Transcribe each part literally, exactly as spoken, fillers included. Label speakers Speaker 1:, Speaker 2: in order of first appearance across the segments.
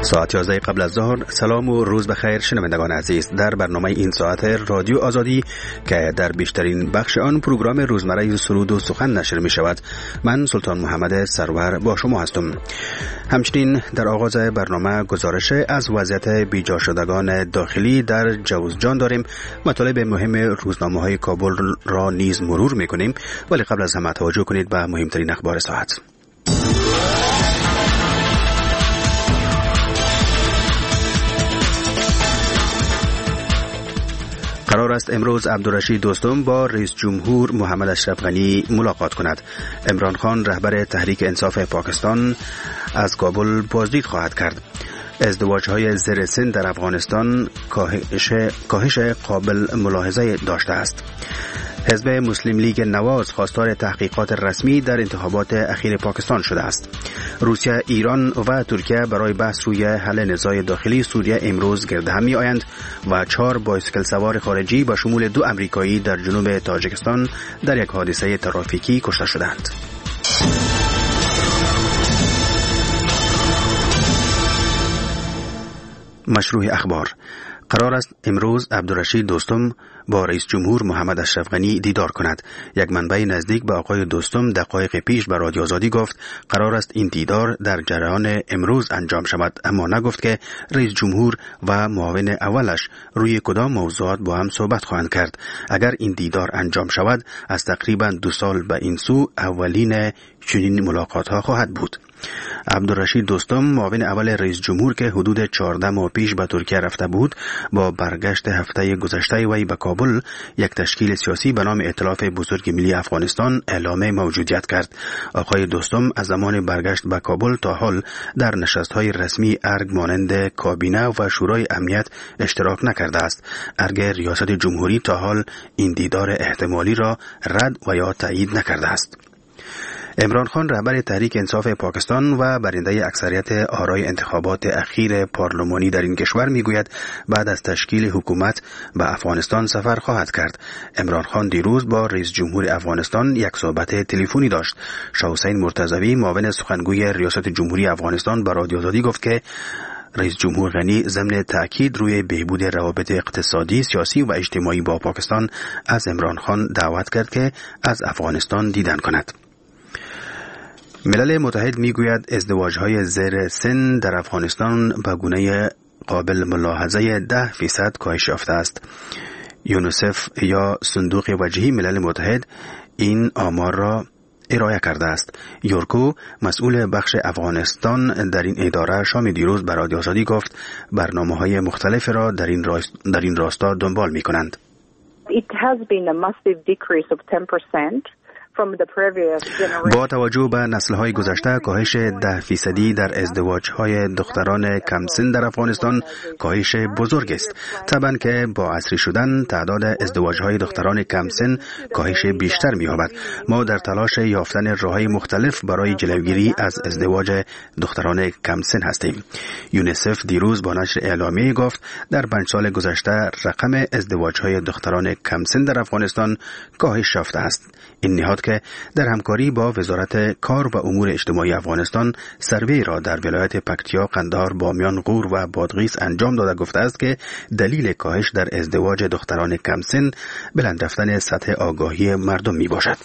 Speaker 1: ساعت یازده قبل از ظهر. سلام و روز بخیر شنوندگان عزیز. در برنامه این ساعت رادیو آزادی که در بیشترین بخش آن پروگرام روزمره سرود و سخن نشر می شود، من سلطان محمد سرور با شما هستم. همچنین در آغاز برنامه گزارش از وضعیت بیجا شدگان داخلی در جوزجان داریم. مطالب مهم روزنامه های کابل را نیز مرور می کنیم، ولی قبل از همه توجه کنید به مهمترین اخبار ساعت. قرار است امروز عبدالرشید دوستم با رئیس جمهور محمد اشرف غنی ملاقات کند. عمران خان رهبر تحریک انصاف پاکستان از کابل بازدید خواهد کرد. ازدواج‌های زیر سن در افغانستان کاهش کاهش قابل ملاحظه داشته است. حزب مسلم لیگ نواز خواستار تحقیقات رسمی در انتخابات اخیر پاکستان شده است. روسیه، ایران و ترکیه برای بحث روی حل نزاع داخلی سوریه امروز گرد هم می آیند و چهار بایسکل سوار خارجی با شمول دو امریکایی در جنوب تاجیکستان در یک حادثه ترافیکی کشته شدند. مشروع اخبار. قرار است امروز عبدالرشید دوستم با رئیس جمهور محمد اشرف غنی دیدار کند. یک منبع نزدیک به آقای دوستم دقایق پیش به رادیو آزادی گفت قرار است این دیدار در جریان امروز انجام شود، اما نگفت که رئیس جمهور و معاون اولش روی کدام موضوعات با هم صحبت خواهند کرد. اگر این دیدار انجام شود، از تقریبا دو سال به این سو اولین چنین ملاقات ها خواهد بود. عبدالرشید دوستم معاون اول رئیس جمهور که حدود چهارده ماه پیش به ترکیه رفته بود، با برگشت هفته گذشته وی به کابل یک تشکیل سیاسی به نام ائتلاف بزرگ ملی افغانستان اعلام موجودیت کرد. آقای دوستم از زمان برگشت به کابل تا حال در نشست‌های رسمی ارگ مانند کابینه و شورای امنیت اشتراک نکرده است. ارگ ریاست جمهوری تا حال این دیدار احتمالی را رد و یا تایید نکرده است. عمران خان رهبر تحریک انصاف پاکستان و برنده اکثریت آرای انتخابات اخیر پارلمانی در این کشور میگوید بعد از تشکیل حکومت به افغانستان سفر خواهد کرد. عمران خان دیروز با رئیس جمهور افغانستان یک صحبت تلفنی داشت. شاه حسین مرتضوی معاون سخنگوی ریاست جمهوری افغانستان به رادیو آزادی گفت که رئیس جمهور غنی ضمن تأکید روی بهبود روابط اقتصادی، سیاسی و اجتماعی با پاکستان از عمران خان دعوت کرد که از افغانستان دیدن کند. ملل متحد میگوید ازدواج‌های زیر سن در افغانستان به گونه قابل ملاحظه ده فیصد کاهش یافته است. یونیسف یا صندوق وجهی ملل متحد این آمار را ارائه کرده است. یورکو مسئول بخش افغانستان در این اداره شام دیروز به رادیو آزادی گفت برنامه‌های مختلف را در این راست در این راستا دنبال می‌کنند.
Speaker 2: It has been a massive decrease of ten percent.
Speaker 1: با توجه به نسل‌های گذشته، کاهش ده فیصدی در ازدواج‌های دختران کمسن در افغانستان کاهش بزرگ است. طبعاً که با عصری شدن تعداد ازدواج‌های دختران کمسن کاهش بیشتر می‌یابد. ما در تلاش یافتن راه‌های مختلف برای جلوگیری از ازدواج دختران کمسن هستیم. یونیسف دیروز با نشر اعلامیه گفت در پنج سال گذشته رقم ازدواج‌های دختران کمسن در افغانستان کاهش یافته است. این نهاد که در همکاری با وزارت کار و امور اجتماعی افغانستان سروی را در ولایت پکتیا، قندهار، بامیان، غور و بادغیس انجام داده گفته است که دلیل کاهش در ازدواج دختران کمسن بلند رفتن سطح آگاهی مردم می باشد.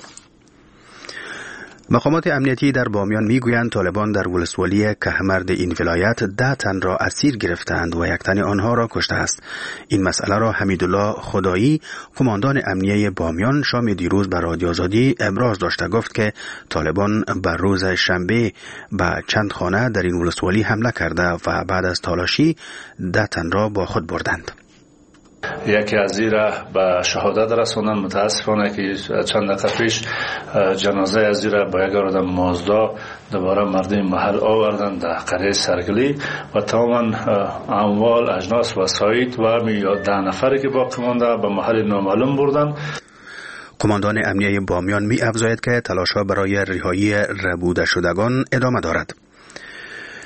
Speaker 1: مقامات امنیتی در بامیان میگویند طالبان در ولسوالی کهمرد این ولایت ده تن را اسیر گرفتند و یک تن آنها را کشته است. این مسئله را حمیدالله خدایی، قماندان امنیه بامیان، شام دیروز به رادیو آزادی ابراز داشته. گفت که طالبان بر روز شنبه به چند خانه در این ولسوالی حمله کرده و بعد از تلاشی ده تن را با خود بردند.
Speaker 3: یکی از زیرا به شهادت رسوندن. متاسفانه که چند دقیقه پیش جنازه از زیرا با یک آدم مازدا دوباره مردم محل آوردن در قریه سرگلی و تماما اموال، اجناس و وسایل و ده نفری که باقی مانده به محل نامعلوم بردن.
Speaker 1: قماندان امنیه بامیان می افزاید که تلاش‌ها برای رهایی ربوده شدگان ادامه دارد.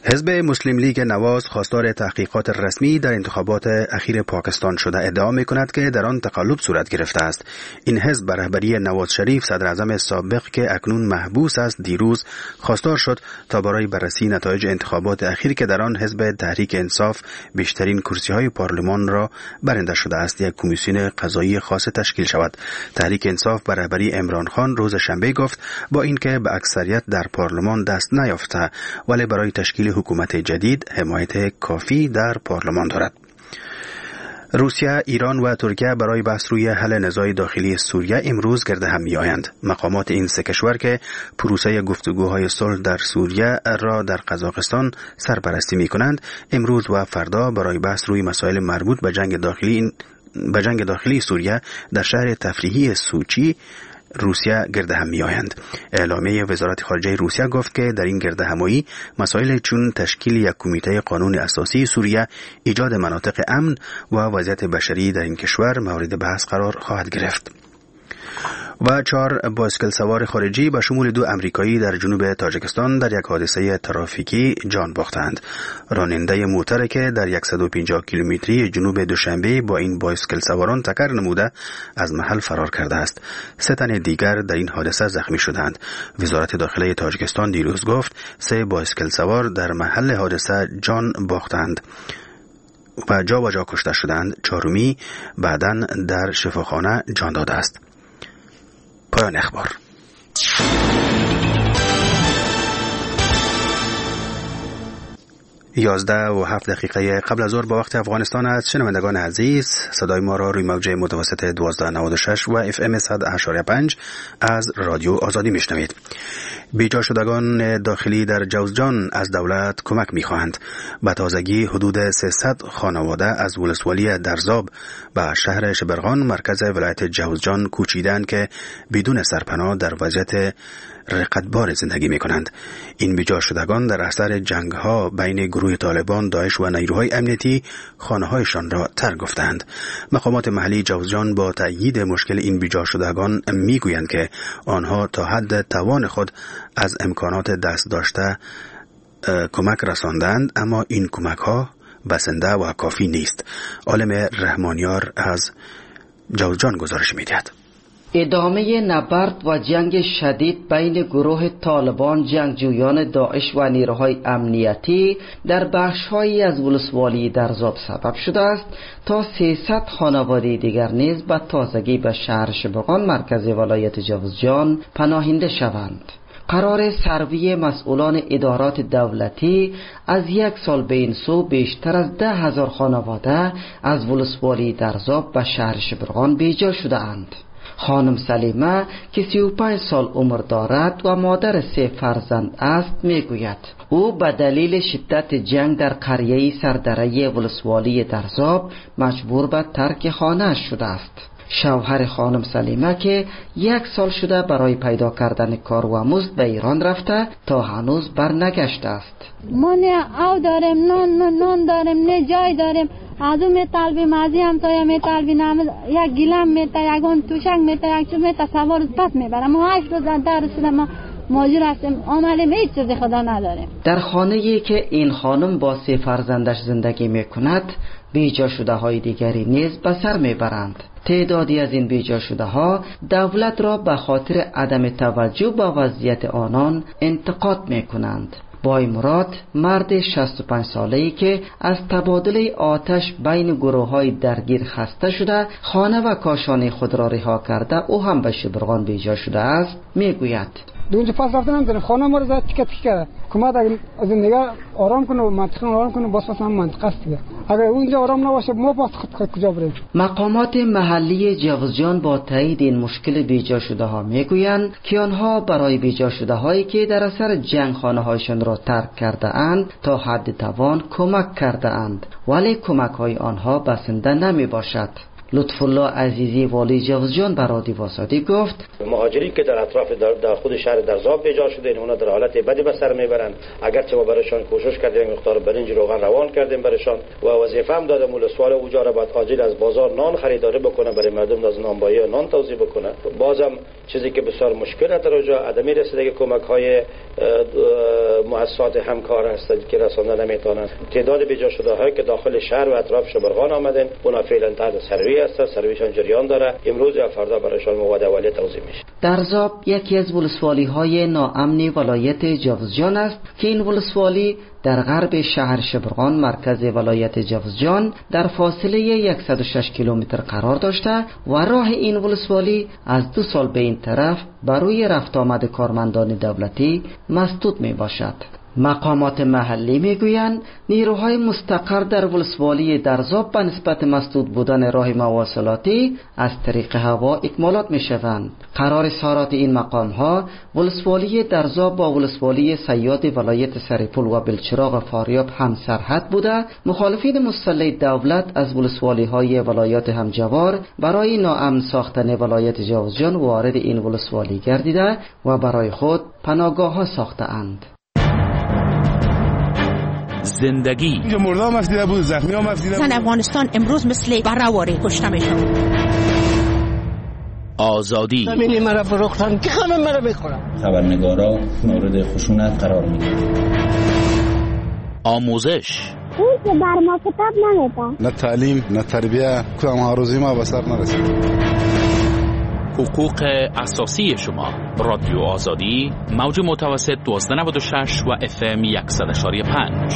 Speaker 1: حزب مسلم لیگ نواز خواستار تحقیقات رسمی در انتخابات اخیر پاکستان شده ادعا می‌کند که در آن تقلب صورت گرفته است. این حزب به رهبری نواز شریف صدر اعظم سابق که اکنون محبوس است دیروز خواستار شد تا برای بررسی نتایج انتخابات اخیر که در آن حزب تحریک انصاف بیشترین کرسی‌های پارلمان را برنده شده است یک کمیسیون قضایی خاص تشکیل شود. تحریک انصاف به رهبری عمران خان روز شنبه گفت با اینکه به اکثریت در پارلمان دست نیافته ولی برای تشکیل حکومت جدید حمایت کافی در پارلمان دارد. روسیه، ایران و ترکیه برای بحث روی حل نزاع داخلی سوریه امروز گرد هم می‌آیند. مقامات این سه کشور که پروسه گفتگوهای صلح در سوریه را در قزاقستان سرپرستی می‌کنند، امروز و فردا برای بحث روی مسائل مربوط به جنگ داخلی به جنگ داخلی سوریه در شهر تفریحی سوچی روسیه گرد هم می آیند. اعلامیه وزارت خارجه روسیه گفت که در این گرد همایی مسائل چون تشکیل یک کمیته قانون اساسی سوریه، ایجاد مناطق امن و وضعیت بشری در این کشور مورد بحث قرار خواهد گرفت. و چهار بایسکل سوار خارجی به شمول دو امریکایی در جنوب تاجیکستان در یک حادثه ترافیکی جان باختند. راننده موتر که در صد و پنجاه کیلومتری جنوب دوشنبه با این بایسکل سواران تکر نموده از محل فرار کرده است. سه تن دیگر در این حادثه زخمی شدند. وزارت داخله تاجیکستان دیروز گفت سه بایسکل سوار در محل حادثه جان باختند و جا و جا کشته شدند. چهارمی بعداً در شفاخانه جان داده است. پایان اخبار. یازده و هفت دقیقه قبل از ظهر با وقت افغانستان است. شنوندگان عزیز، صدای ما را روی موج متوسط دوازده نود و شش و اف ام صد و هشت و پنج از رادیو آزادی میشنوید. بیجا شدگان داخلی در جوزجان از دولت کمک میخواهند. به تازگی حدود سیصد خانواده از ولسوالی درزاب به شهر شبرغان مرکز ولایت جوزجان کوچیدند که بدون سرپناه در وضعیت رقتبار زندگی می کنند. این بیجا شدگان در اثر جنگ ها بین گروه طالبان، داعش و نیروهای امنیتی خانه هایشان را ترک گفتند. مقامات محلی جوزجان با تأیید مشکل این بیجا شدگان می گویند که آنها تا حد توان خود از امکانات دست داشته کمک رساندند، اما این کمک ها بسنده و کافی نیست. عالم رحمانیار از جوزجان گزارش می دهد.
Speaker 4: ادامه نبرد و جنگ شدید بین گروه طالبان، جنگجویان داعش و نیروهای امنیتی در بخش‌هایی از ولسوالی درزاب سبب شده است تا سیصد خانواده دیگر نیز به تازگی به شهر شبرغان مرکز ولایت جوزجان پناهنده شوند. قرار سروی مسئولان ادارات دولتی از یک سال به این سو بیشتر از ده هزار خانواده از ولسوالی درزاب به شهر شبرغان بیجا شده اند. خانم سلیمه که سی و پنج سال عمر دارد و مادر سه فرزند است میگوید او به دلیل شدت جنگ در قریه سردره ولسوالی درزاب مجبور به ترک خانه شده است. شوهر خانم سلیمه که یک سال شده برای پیدا کردن کار و مزد به ایران رفته تا هنوز برنگشته است.
Speaker 5: ما نه او داریم، نان نان داریم، نه جای داریم. از اون میطلبیم، از این همسایه میطلبیم، یک گیلم میته، یکان توشک میته، یک چوب میته، سوار پس میبرم. ما هشت روز در رسیدم، ما ماجور هستیم، آمالیم، هیچ چیزی خدا نداریم.
Speaker 4: در خانه‌ای که این خانم با سه فرزندش زندگی میکند بیجا شده های دیگری نیز به سر میبرند. تعدادی از این بیجا شده ها دولت را به خاطر عدم توجه به وضعیت آنان انتقاد میکنند. بای مراد مرد شصت و پنج ساله‌ای که از تبادل آتش بین گروه‌های درگیر خسته شده خانه و کاشانه خود را رها کرده او هم به شبرغان بیجا شده است میگوید
Speaker 6: دونجا پس رفتن نمی‌دونم خانه ما رو زد تیکه تیکه کماد اگر از این نگاه آرام کنه و منطقه آرام کنه باز پس هم منطقه است دیگه. اگر اونجا آرام نباشه ما باز خود کجا بریم؟
Speaker 4: مقامات محلی جوزجان با تایید این مشکل بیجا شده ها میگویند که آنها برای بیجا شده هایی که در اثر جنگ خانه هایشان را ترک کرده اند تا حد توان کمک کرده اند، ولی کمک های آنها بسنده نمی باشد. لطف الله عزیزی والی جوزجان به رادیو آزادی گفت
Speaker 7: مهاجری که در اطراف در, در خود شهر درزاب ایجاد شده اونا در حالت بدی به سر میبرن. اگرچه ما برایشان کوشش کردیم مقدار برنج روغن روان کردیم برایشان و وظیفه هم دادم ولسوال اوجا را باید عاجل از بازار نان خریداری بکنه برای مردم از نانبایی و نان توزیع بکنه. بازم چیزی که بسیار مشکل در اونجا عدم رسیدگی کمک های مؤسسات همکار هست که رسانده نمیتونن. تعداد بیجا شده هایی که داخل شهر و اطراف شبرغان آمدن اونا فعلا تحت سروی هست، سرویشان جریان داره. امروز یا فردا برایشان مواد اولیه توزیع میشه.
Speaker 4: درزاب یکی از ولسوالی های ناامن ولایت جوزجان است که این ولسوالی در غرب شهر شبرغان مرکز ولایت جوزجان در فاصله صد و شش کیلومتر قرار داشته و راه این ولسوالی از دو سال به این طرف برای رفت آمد کارمندان دولتی مسدود می باشد. مقامات محلی میگویند نیروهای مستقر در ولسوالی درزاب به نسبت مسدود بودن راه مواصلاتی از طریق هوا اکمالات میشوند. قرار اظهارات این مقام ها ولسوالی درزاب با ولسوالی صیاد ولایت سرپل و بلچراغ فاریاب هم سرحد بوده. مخالفین مسلح دولت از ولسوالی های ولایات همجوار برای ناامن ساختن ولایت جوزجان وارد این ولسوالی گردیده و برای خود پناهگاه ها ساخته اند.
Speaker 8: زندگی
Speaker 9: اینجا مردا هم افزیده بود، زخمی هم افزیده بود.
Speaker 10: زن افغانستان امروز مثل برآوری کشته میشن.
Speaker 8: آزادی
Speaker 11: زمین مرا فروختن که همه مرا میخورن.
Speaker 12: خبرنگارا مورد خشونت قرار میگیرن.
Speaker 8: آموزش
Speaker 13: اون که بر ما کتاب نمیده.
Speaker 9: نه تعلیم نه تربیه کدام هاروزی ما به سر نرسید.
Speaker 8: حقوق اساسی شما. رادیو آزادی موج متوسط دوازده نود و شش و اف ام صد و پنج.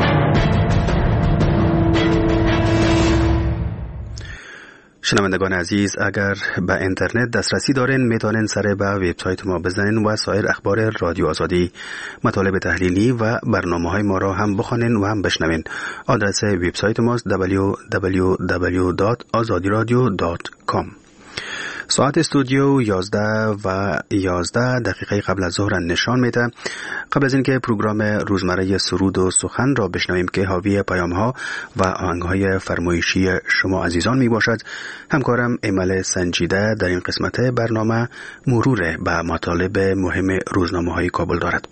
Speaker 1: شنوندگان عزیز، اگر به اینترنت دسترسی دارین میتونین سر به وبسایت ما بزنین و سایر اخبار رادیو آزادی، مطالب تحلیلی و برنامه‌های ما را هم بخونین و هم بشنوین. آدرس وبسایت ماست دبلیو دبلیو دبلیو دات آزادی رادیو دات کام. ساعت استودیو یازده و یازده دقیقه قبل از ظهر نشان میده. قبل از اینکه پروگرام روزمره سرود و سخن را بشنویم که حاوی پیام‌ها و آهنگ‌های فرمایشی شما عزیزان می باشد، همکارم ایمل سنجیده در این قسمت برنامه مرور به مطالب مهم روزنامه‌های کابل دارد.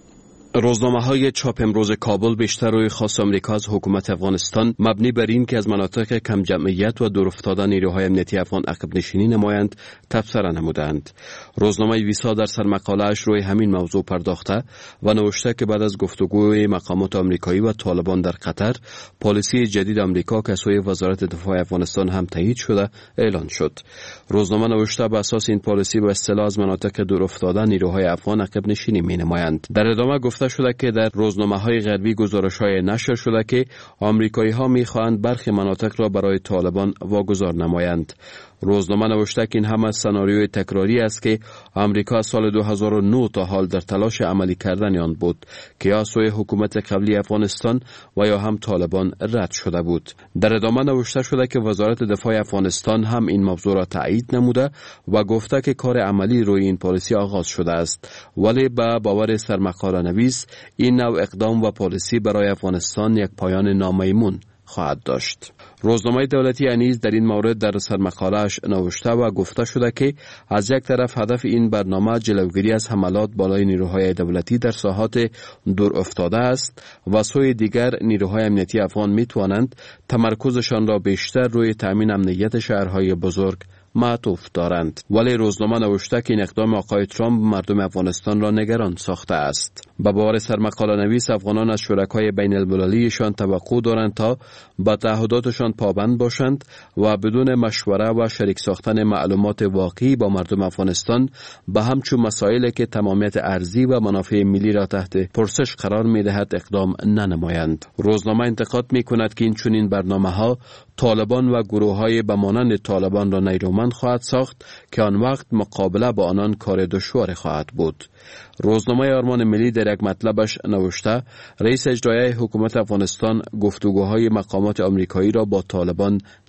Speaker 14: روزنامه‌های چاپ امروز کابل بیشتر روی خواست آمریکا از حکومت افغانستان مبنی بر این که از مناطق کم جمعیت و دورافتاده نیروهای امنیتی افغان عقب نشینی نمایند تبصره نمودند. روزنامه ویسا در سرمقاله‌اش روی همین موضوع پرداخته و نوشته که بعد از گفتگوی مقامات آمریکایی و طالبان در قطر، پالیسی جدید آمریکا که سوی وزارت دفاع افغانستان هم تایید شده اعلان شد. روزنامه نوشته به اساس این پالیسی به اصطلاح از مناطق دورافتاده نیروهای افغان عقب نشینی می‌نمایند. در ادامه گفته شده که در روزنامه‌های غربی گزارش‌های نشر شده که آمریکایی‌ها می‌خواهند برخی مناطق را برای طالبان واگذار نمایند. روزنامه نوشته که این هم از سناریوی تکراری است که آمریکا از سال دو هزار و نه تا حال در تلاش عملی کردن آن بود که یا سوی حکومت قبلی افغانستان و یا هم طالبان رد شده بود. در ادامه نوشته شده که وزارت دفاع افغانستان هم این موضوع را تایید نموده و گفته که کار عملی روی این پالیسی آغاز شده است، ولی به باور سرمقاله نویس این نوع اقدام و پالیسی برای افغانستان یک پایان نامیمون خواهد داشت. روزنامه دولتی نیز در این مورد در سرمقاله‌اش نوشته و گفته شده که از یک طرف هدف این برنامه جلوگیری از حملات بالای نیروهای دولتی در ساحات دور افتاده است و سوی دیگر نیروهای امنیتی افغان می توانند تمرکزشان را بیشتر روی تامین امنیت شهرهای بزرگ معطوف دارند. ولی روزنامه نوشته که این اقدام آقای ترامپ مردم افغانستان را نگران ساخته است. به باور سرمقاله نویس افغانان از شرکای بین المللیشان توقع دارند تا به تعهداتشان پابند باشند و بدون مشوره و شریک ساختن معلومات واقعی با مردم افغانستان به همچون مسائلی که تمامیت ارضی و منافع ملی را تحت پرسش قرار می دهد اقدام ننمایند. روزنامه انتقاد می کند که این چنین برنامه‌ها طالبان و گروه‌های به مانند طالبان را نیرومند خواهد ساخت که آن وقت مقابله با آنان کار دشوار خواهد بود. روزنامه آرمان ملی در یک مطلبش نوشته رئیس اجرایی حکومت افغانستان گفتگوهای مقامات آمریکایی را با طالبان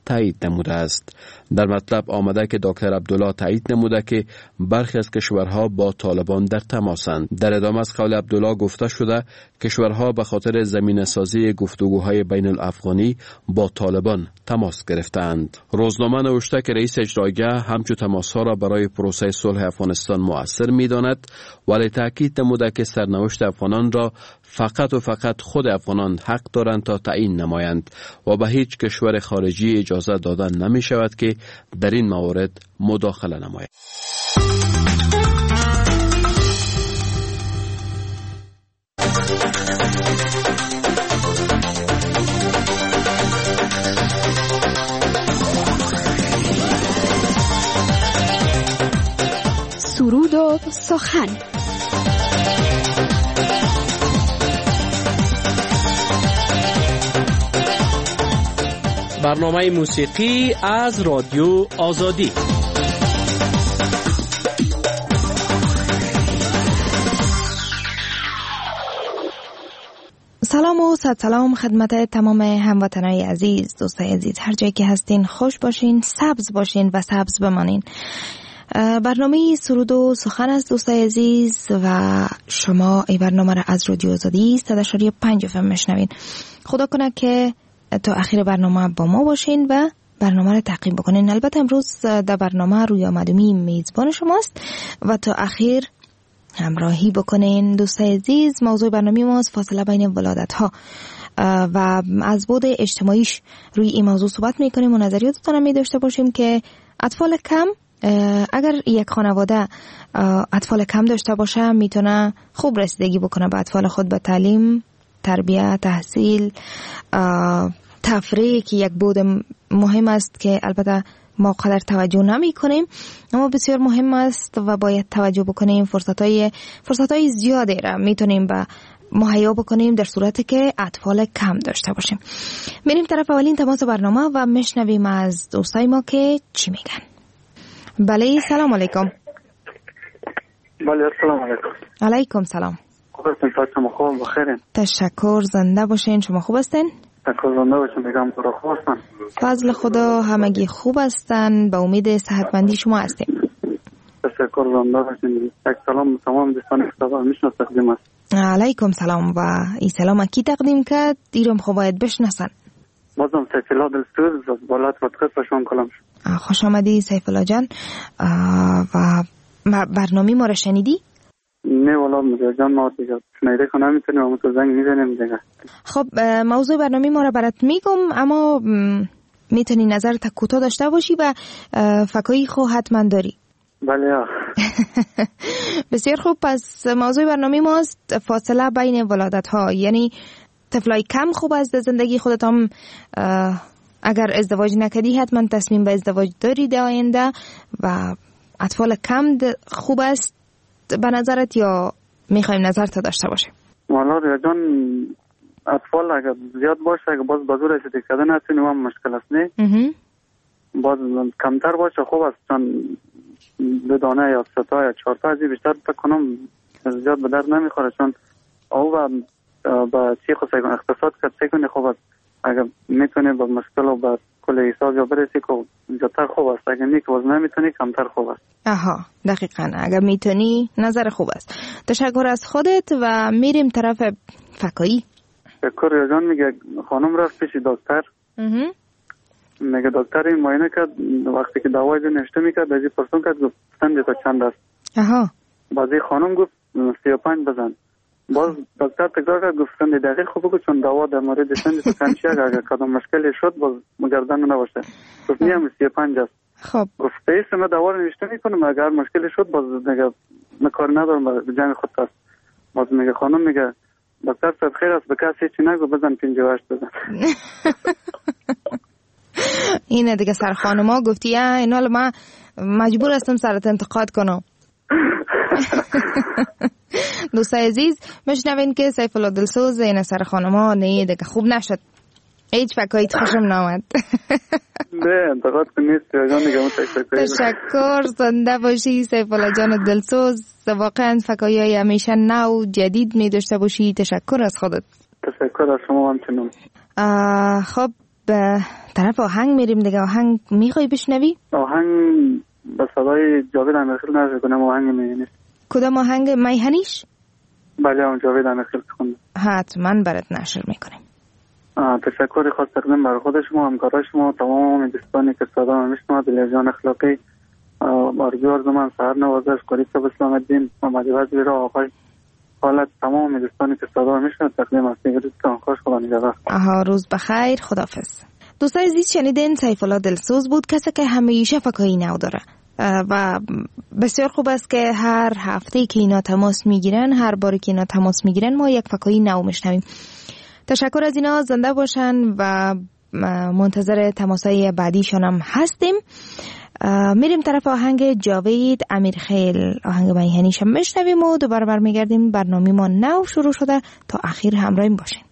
Speaker 14: تایید نموده است. در مطلب آمده که دکتر عبدالله تایید نموده که برخی از کشورها با طالبان در تماسند. در ادامه از قول عبدالله گفته شده کشورها به خاطر زمینه‌سازی گفتگوهای بین الافغانی با طالبان تماس گرفتند. روزنامه نوشته که رئیس اجراییه همچون تماسها را برای پروسه صلح افغانستان مؤثر می‌داند، ولی تاکید نموده که سرنوشت افغانان را فقط و فقط خود افغانان حق دارند تا تعیین نمایند و به هیچ کشور خارجی اجازه دادن نمی شود که در این موارد مداخله نماید.
Speaker 15: سرود و سخن.
Speaker 16: برنامه موسیقی از رادیو آزادی.
Speaker 17: سلام و صد سلام خدمت تمام هموطنای عزیز، دوستای عزیز، هر جایی که هستین خوش باشین، سبز باشین و سبز بمانین. برنامه سرود و سخن است دوستای عزیز و شما این برنامه را از رادیو آزادی صد و پنج اف ام میشنوین. خدا کنه که تا آخر برنامه با ما باشین و برنامه را تعقیب بکنین. البته امروز در برنامه روی آمدمی میزبان شماست و تا آخر همراهی بکنین. دوستای عزیز، موضوع برنامه ما فاصله بین ولادت ها و از بعد اجتماعیش روی این موضوع صحبت میکنیم و نظریاتتون می داشته باشیم که اطفال کم، اگر یک خانواده اطفال کم داشته باشه میتونه خوب رسیدگی بکنه به اطفال خود، به تعلیم، تربیت، تحصیل، تفریح که یک بود مهم است که البته ما قدر توجه نمی کنیم، اما بسیار مهم است و باید توجه بکنیم. فرصتهای فرصتهای زیادی را میتونیم به مهیا بکنیم در صورتی که اطفال کم داشته باشیم. میریم طرف اولین تماس برنامه و میشنویم از دوستای ما که چی میگن. بله، سلام علیکم.
Speaker 18: بله، سلام علیکم.
Speaker 17: علیکم سلام.
Speaker 18: خوب هستین؟ شما خوب بخیرین؟
Speaker 17: تشکر، زنده باشین. شما خوب هستین؟
Speaker 18: تشکر، زنده باشین. میگم خدا خوب هستن.
Speaker 17: فضل خدا همگی خوب هستن، به امید صحتمندی شما هستیم.
Speaker 18: تشکر، زنده باشین. یک سلام تمام دوستان خدا میشناسم تقدیم است.
Speaker 17: علیکم سلام. و این سلام کی تقدیم کرد؟ دیرم خو باید بشناسن.
Speaker 18: بازم سیف الله دلسوز از بالات وقت شما کلام شد.
Speaker 17: خوش آمدی سیف الله جان. و برنامه ما را شنیدی؟
Speaker 18: نه والا مجا جان، ما دیگه شنیده که نمیتونیم، اما تو زنگ میزنیم دیگه.
Speaker 17: خب موضوع برنامه ما را برات میگم، اما میتونی نظرت کوتاه داشته باشی و فکایی خو حتما داری.
Speaker 18: بله یا.
Speaker 17: بسیار خوب. پس موضوع برنامه ماست فاصله بین ولادت ها، یعنی طفلای کم خوب است در زندگی خودت هم اگر ازدواج نکردی حتما تصمیم به ازدواج داری در آینده و اطفال کم خوب است به نظرت یا میخوایم نظرت داشته باشیم؟
Speaker 18: والا ریا جان، اطفال اگر زیاد باشه اگر باز بازور رسیدگی کردن نتونیم هم مشکل است، نه؟ باز کمتر باشه خوب است، چون دو دانه یا سه تا یا چهار تا ازی بیشتر بکنم زیاد به درد نمیخوره، چون او با چی خود سیگون اقتصاد کرد سیگون خوب است. اگر میتونی با مشکل و با کل حساب یا برسی که زیادتر خوب است، اگر نیک باز نمیتونی کمتر خوب است.
Speaker 17: آها، دقیقاً. اگر میتونی نظر خوب است. تشکر از خودت و میریم طرف فکایی.
Speaker 18: تشکر جان. میگه خانم رفت پیش دکتر، میگه دکتر این معاینه کرد، وقتی که دوای نوشته میکرد ازی پرسون کرد، گفت سند تا چند است؟
Speaker 17: آها.
Speaker 18: بازی خانم گفت سی و پنج بزن. باز دکتر تکرار کرد، گفت سند دقیق خوب بگو، چون دوا در مورد سند تو کم شد، اگر کدام مشکلی شد باز مگردن نباشه. گفت نیم سی و پنج است.
Speaker 17: خب
Speaker 18: گفت ایست ما دوا رو نوشته میکنم، اگر مشکلی شد باز میگه کار ندارم به جنگ خود است. باز میگه خانم میگه دکتر صاحب خیر است، به کسی چی نگو، بزن پنجاه و هشت بزن.
Speaker 17: اینه دیگه سر خانما گفتی اینا، من مجبور هستم سرت انتقاد کنم. دوستای عزیز، مشنوین که سیف الله دلسوز این سر خانما نه دیگه خوب نشد، هیچ فکایت خوشم نامد.
Speaker 18: نه انتقاد کنیست جان دیگه.
Speaker 17: تشکر، زنده باشی سیف الله جان دلسوز. واقعا فکایای همیشه نو جدید می داشته باشی. تشکر از خودت.
Speaker 18: تشکر از شما همچنان.
Speaker 17: خب به طرف آهنگ میریم دیگه. آهنگ میخوای بشنوی؟
Speaker 18: آهنگ به صدای جاوید امیرخیل نشر کنم. آهنگ میهنیش.
Speaker 17: کدام آهنگ؟ میهنیش؟
Speaker 18: بله اون جاوید امیرخیل خونده.
Speaker 17: حتما برات نشر میکنیم.
Speaker 18: تشکر خاص تقدیم برای خود شما، همکارای شما، تمام دوستانی که صدا میشنوند. دلیرجان اخلاقی، آرزو آرزومند، سحر نوازش، قریب صاحب اسلام الدین، محمد وزیر آقای حالت، تمام دوستانی که صدا میشنوند تقدیم است. روزتان خوش، خدا نگهدار.
Speaker 17: آها، روز بخیر، خداحافظ. دوستای عزیز، شنیدین سیف الله دلسوز بود، کسی که همیشه فکایی نو داره و بسیار خوب است که هر هفته که اینا تماس میگیرن، هر باری که اینا تماس میگیرن ما یک فکایی نو میشنویم. تشکر از اینا، زنده باشن و منتظر تماسای بعدیشان هم هستیم. میریم طرف آهنگ جاوید امیرخیل، آهنگ میهنیش هم میشنویم و دوباره برمیگردیم. برنامه ما نو شروع شده، تا اخیر همراهیم باشین.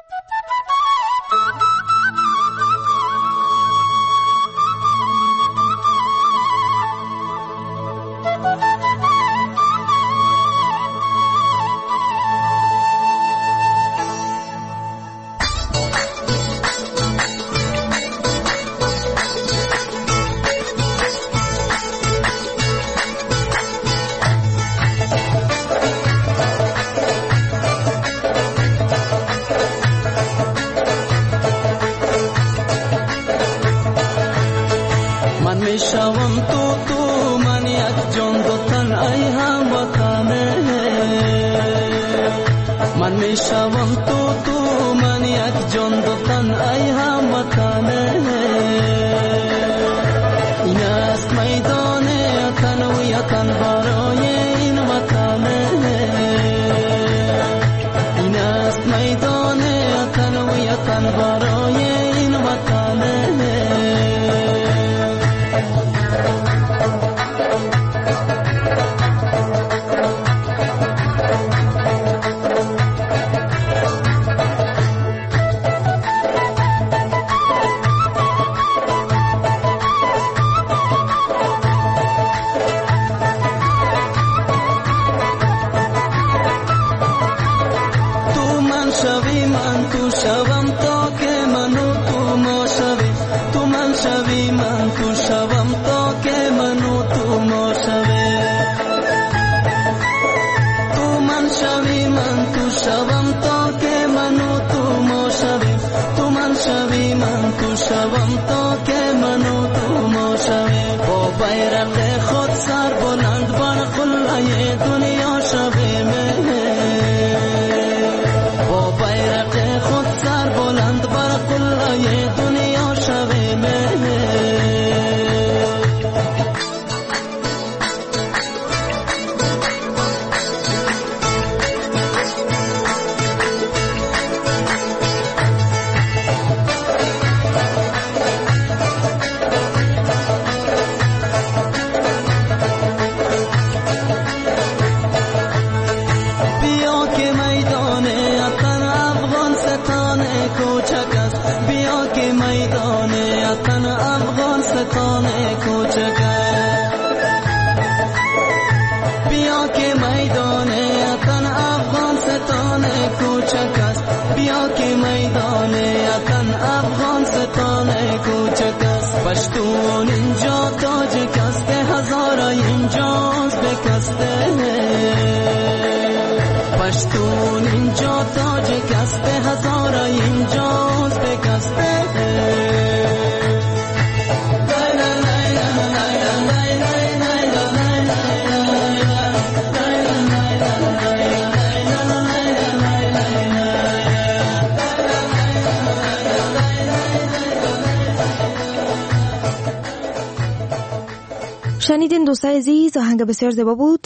Speaker 17: شنیدین دوستای عزیز، آهنگ بسیار زیبا بود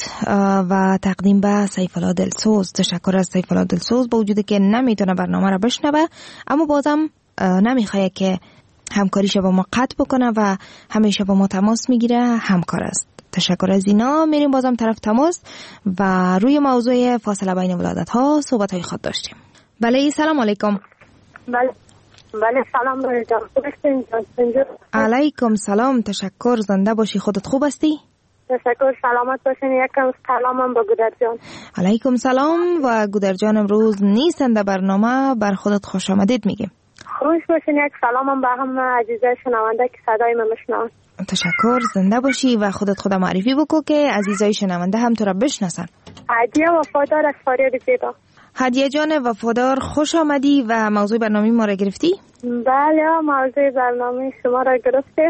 Speaker 17: و تقدیم به سیف الله دلسوز. تشکر از سیف الله دلسوز، با وجودی که نمیتونه برنامه را بشنوه اما بازم نمیخواد که همکاریش با ما قطع بکنه و همیشه با ما تماس میگیره، همکار است. تشکر از اینا. میریم بازم طرف تماس و روی موضوع فاصله بین ولادت ها صحبت های خود داشتیم. بله، سلام علیکم.
Speaker 19: بله بله سلام جان، خوب هستین؟
Speaker 17: علیکم سلام، تشکر. زنده باشی، خودت خوب هستی؟
Speaker 19: تشکر، سلامت باشین. یکم سلامم با گودر جان.
Speaker 17: علیکم سلام. و گودر جان امروز نیستن در برنامه، بر خودت خوش آمدید میگیم.
Speaker 19: خوش باشین. یک سلامم به هم عزیزای شنونده که صدای من میشنون.
Speaker 17: تشکر، زنده باشی و خودت خدا معرفی بکو که عزیزای شنونده هم تو را بشناسن.
Speaker 19: هدیه وفادار از فاریاب زیبا.
Speaker 17: هدیه جان وفادار، خوش آمدی و موضوع برنامه ما را گرفتی؟
Speaker 19: بله، موضوع برنامه شما را گرفته.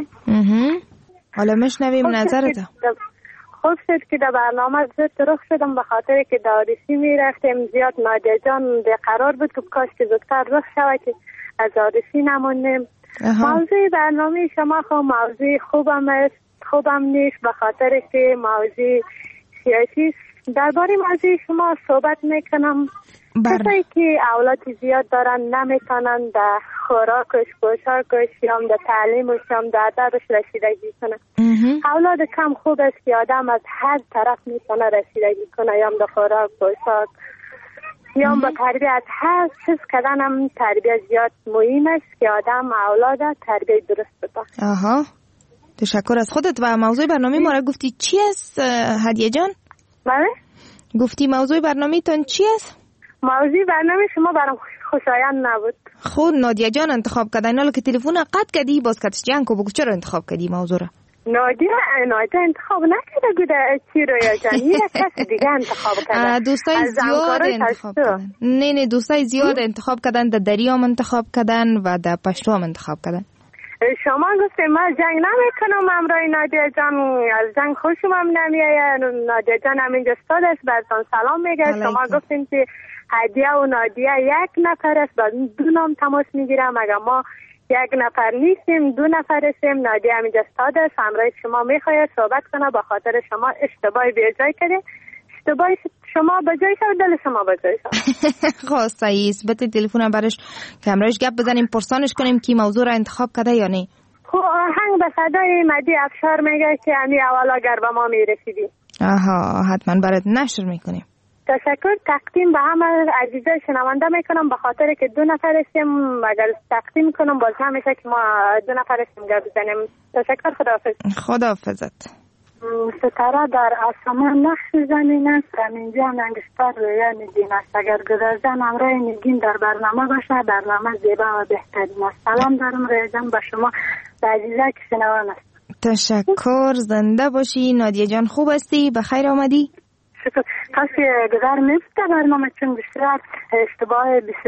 Speaker 17: حالا مشنویم نظرت.
Speaker 19: خوب شد که در برنامه زود طرق شدم به خاطر که داریسی می رفتیم زیاد. نادیا جان قرار بود که کاش که زودتر رخ شود که از داریسی نمونیم. موضوع برنامه شما خب موضوع خوبم است، خوبم نیست به خاطر که موضوع سیاسی. درباره موضوع شما صحبت میکنم. کسایی که اولاد زیاد دارن نمیتونن در خوراکش، پوشاکش یا در تعلیمش یا در ادبش رسیدگی کنن. اولاد کم خوب است که آدم از هر طرف میتونه رسیدگی کنه، یا در خوراک، پوشاک یا با تربیت. هر چیز کردن هم تربیت زیاد مهم است که آدم اولاد تربیت درست بده.
Speaker 17: آها، تشکر از خودت. و موضوع برنامه ما را گفتی چی است هدیه جان؟
Speaker 19: بله؟
Speaker 17: گفتی موضوع برنامه تان چی است؟
Speaker 19: موضوع برنامه شما برام خوشایند نبود.
Speaker 17: خود نادیا جان انتخاب کرده. اینا که تلفن قطع کردی باز کاتش جان کو بگو چرا انتخاب کردی موضوع را؟
Speaker 19: نادیا نادیا انتخاب نکرده بوده چی رو یا جان. یه کس دیگه انتخاب کرده.
Speaker 17: دوستای زیاد انتخاب کردن. نه نه دوستای زیاد انتخاب کردن. در دریام انتخاب کردن و در پشتو هم انتخاب کردن.
Speaker 19: شما گفتید من جنگ نمیکنم همراه نادیا جان، از جنگ خوشم هم نمیاد. نادیا جان هم اینجا استاد است، براتون سلام میگه. شما گفتین که هدیه و نادیا یک نفر است، با دو نام تماس میگیرم. اگر ما یک نفر نیستیم دو نفر هستیم. نادیا هم اینجا استاد است، همراه شما میخواید صحبت کنه. با خاطر شما اشتباهی به جای کرده. اشتباهی شما بجای شد، دل شما بجای شد.
Speaker 17: خواسته ایست بده تلفنم برش که همراهش گپ بزنیم، پرسانش کنیم که موضوع را انتخاب کرده یا نه.
Speaker 19: خب آهنگ به صدای مهدی افشار میگه که امی اولا گر به ما میرسیدی.
Speaker 17: آها، حتما برات نشر میکنیم.
Speaker 19: تشکر. تقدیم به همه عزیزای شنونده میکنم به خاطر که دو نفر هستیم. اگر تقدیم کنم باز هم میشه که ما دو نفر هستیم گپ بزنیم. تشکر. خداحافظ.
Speaker 17: خداحافظت.
Speaker 20: ستاره در آسمان نقش زمین است، اینجا نگستر رویا نگین است. اگر گذاشتن همراه نگین در برنامه باشه، برنامه زیبا و بهترین است. سلام دارم ریزم به شما به عزیزه که شنوان است.
Speaker 17: تشکر، زنده باشی نادیا جان. خوب هستی؟ بخیر آمدی؟
Speaker 20: شکر. کسی گذار نیست در برنامه چون بسیار اشتباه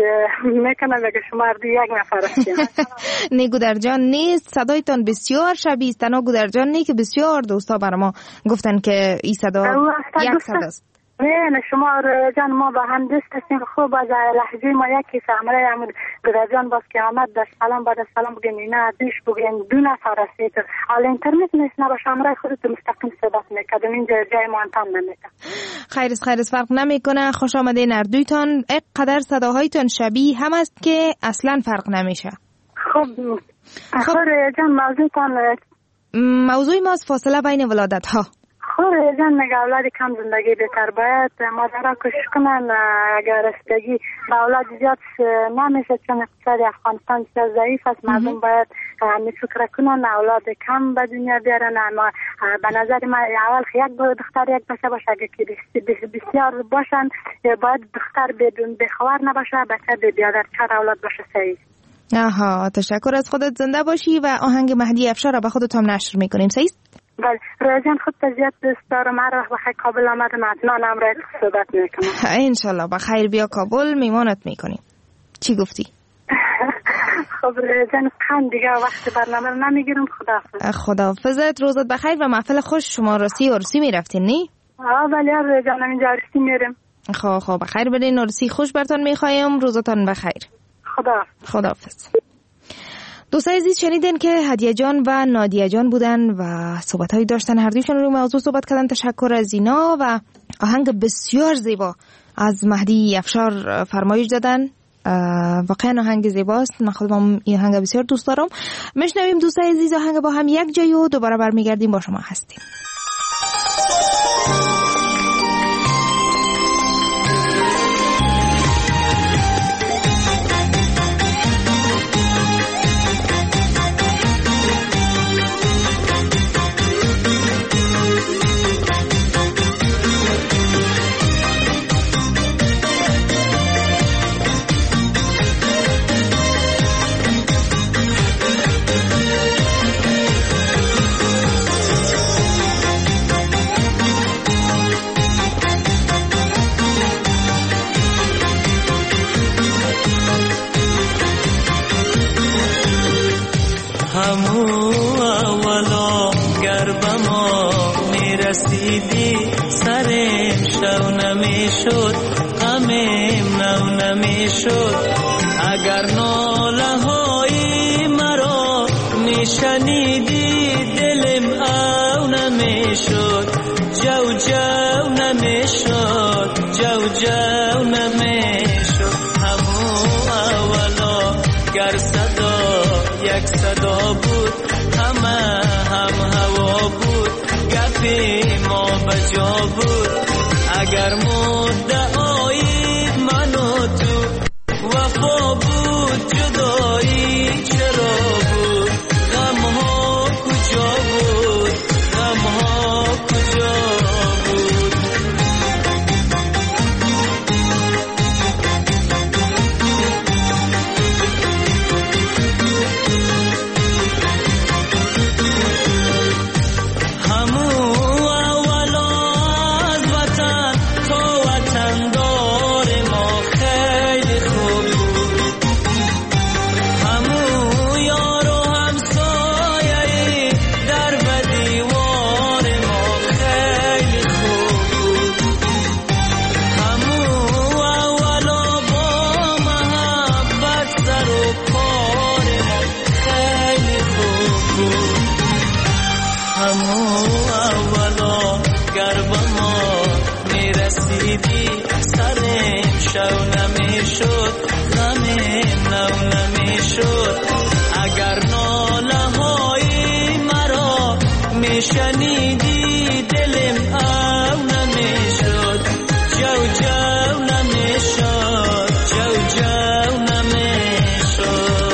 Speaker 20: میکنم اگه شما اردو یک نفر هستیم.
Speaker 17: نه گودرجان نیست، صدایتان بسیار شبیه است. تنها گودرجان نه که بسیار دوستا برای ما گفتن که این صدا یک صدا است.
Speaker 20: نه شما جان ما با هم دوست هستیم. خوب از لحظه ما یکی سامره امر گودرجان باز که آمد در سلام بعد سلام بگین اینا دیش بگین دو نفر هستید. حالا اینترنت نیست نه با شامره خودت مستقیم صحبت میکردم. اینجا جای ما انتان نمیکرد.
Speaker 17: خیرس خیرس فرق نمیکنه. خوش آمده نردویتان. اینقدر صداهایتان شبیه هم است که اصلا فرق نمیشه.
Speaker 20: خب آخر جان موضوعتان
Speaker 17: موضوع ما از فاصله بین ولادت ها.
Speaker 20: خب جان میگه اولاد کم زندگی بهتر باید مادرها کشش کنن. اگر رسیدگی به اولاد زیاد نمیشه چون اقتصاد افغانستان بسیار ضعیف است. مردم باید همین فکر کنن اولاد کم به دنیا بیارن. اما به نظر من اول یک دختر یک بچه باشه. اگر که بسیار باشن باید دختر بدون بخوار نباشه، بچه به بیادر چهار اولاد باشه. صحیح.
Speaker 17: آها، تشکر از خودت. زنده باشی و آهنگ مهدی افشار را به خودت هم نشر میکنیم. صحیح.
Speaker 20: بله رایجان خود تزیاد دوست دارم. هر وقت بخیر کابل آمدم حتما هم رایت صحبت میکنم.
Speaker 17: انشالله بخیر بیا کابل میمانت میکنیم. چی گفتی؟
Speaker 20: خب رایجان خان دیگه وقت برنامه رو نمیگیرم. خداحافظ.
Speaker 17: خداحافظت. روزت بخیر و محفل خوش. شما رسی عرسی میرفتین نی؟
Speaker 20: آه بله رایجان اینجا عرسی میرم.
Speaker 17: خب خب بخیر برین. عرسی خوش برتان میخوایم. روزتان بخیر.
Speaker 20: خدا
Speaker 17: خداحافظ. دوستای عزیز شنیدین که هدیه جان و نادیا جان بودن و صحبت‌هایی داشتن. هر دویشون روی موضوع صحبت کردن. تشکر از اینا و آهنگ بسیار زیبا از مهدی افشار فرمایش دادن. واقعا آهنگ زیباست. من خودم این آهنگ بسیار دوست دارم. میشنویم دوستای عزیز آهنگ با هم یک جای و دوباره برمیگردیم با شما هستیم.
Speaker 21: میرسیدی سرم شو نمیشد غمم نو نمیشد اگر ناله های مرا میشنیدی دلم او نمیشد جو جو نمیشد جو جو نمیشد همو اولا گر صدا یک صدا بود همه هم هوا بود گپی ما بجا بود اگر مدعای من و تو وفا بود جدایی چرا بود غم ها کجا بود غم ها کجا بود شو نمیشد غمم نو نمیشد اگر ناله های مرا میشنیدی دلم او نمیشد جو جو نمیشد جو جو نمیشد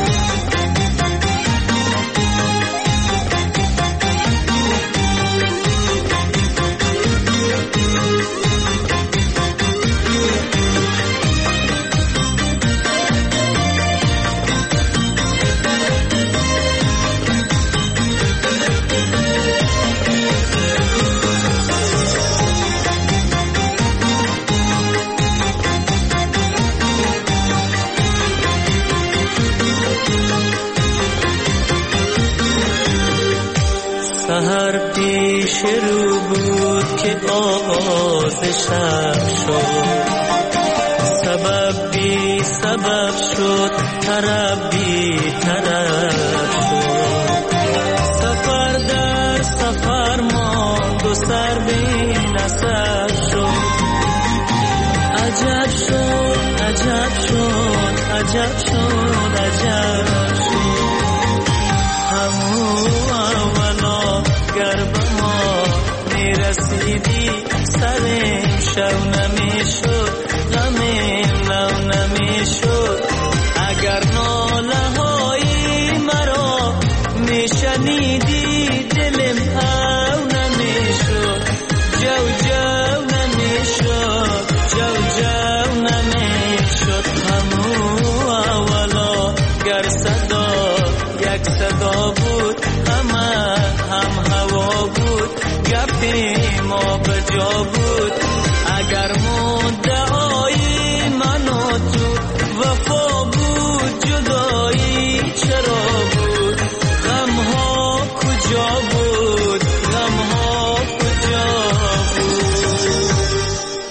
Speaker 21: سحر پیش رو بود که آغاز شب شد سبب بی سبب شد طرب بی طرب شد سفر در سفر ماند و سر بی نسب شد عجب شد عجب شد عجب شد عجب شد همو اولا گر به ما میرسیدی سرم شو نمیشد غمم نو نمیشد اگر ناله های مرا میشنیدی دلم او نمیشد جو جو نمیشد جو جو نمیشد همو اولا گر صدا یک صدا بود همه هم هوا بود گپی ما بجا بود اگر مدعای من و تو وفا بود جدایی چرا بود غم ها کجا بود غم ها کجا بود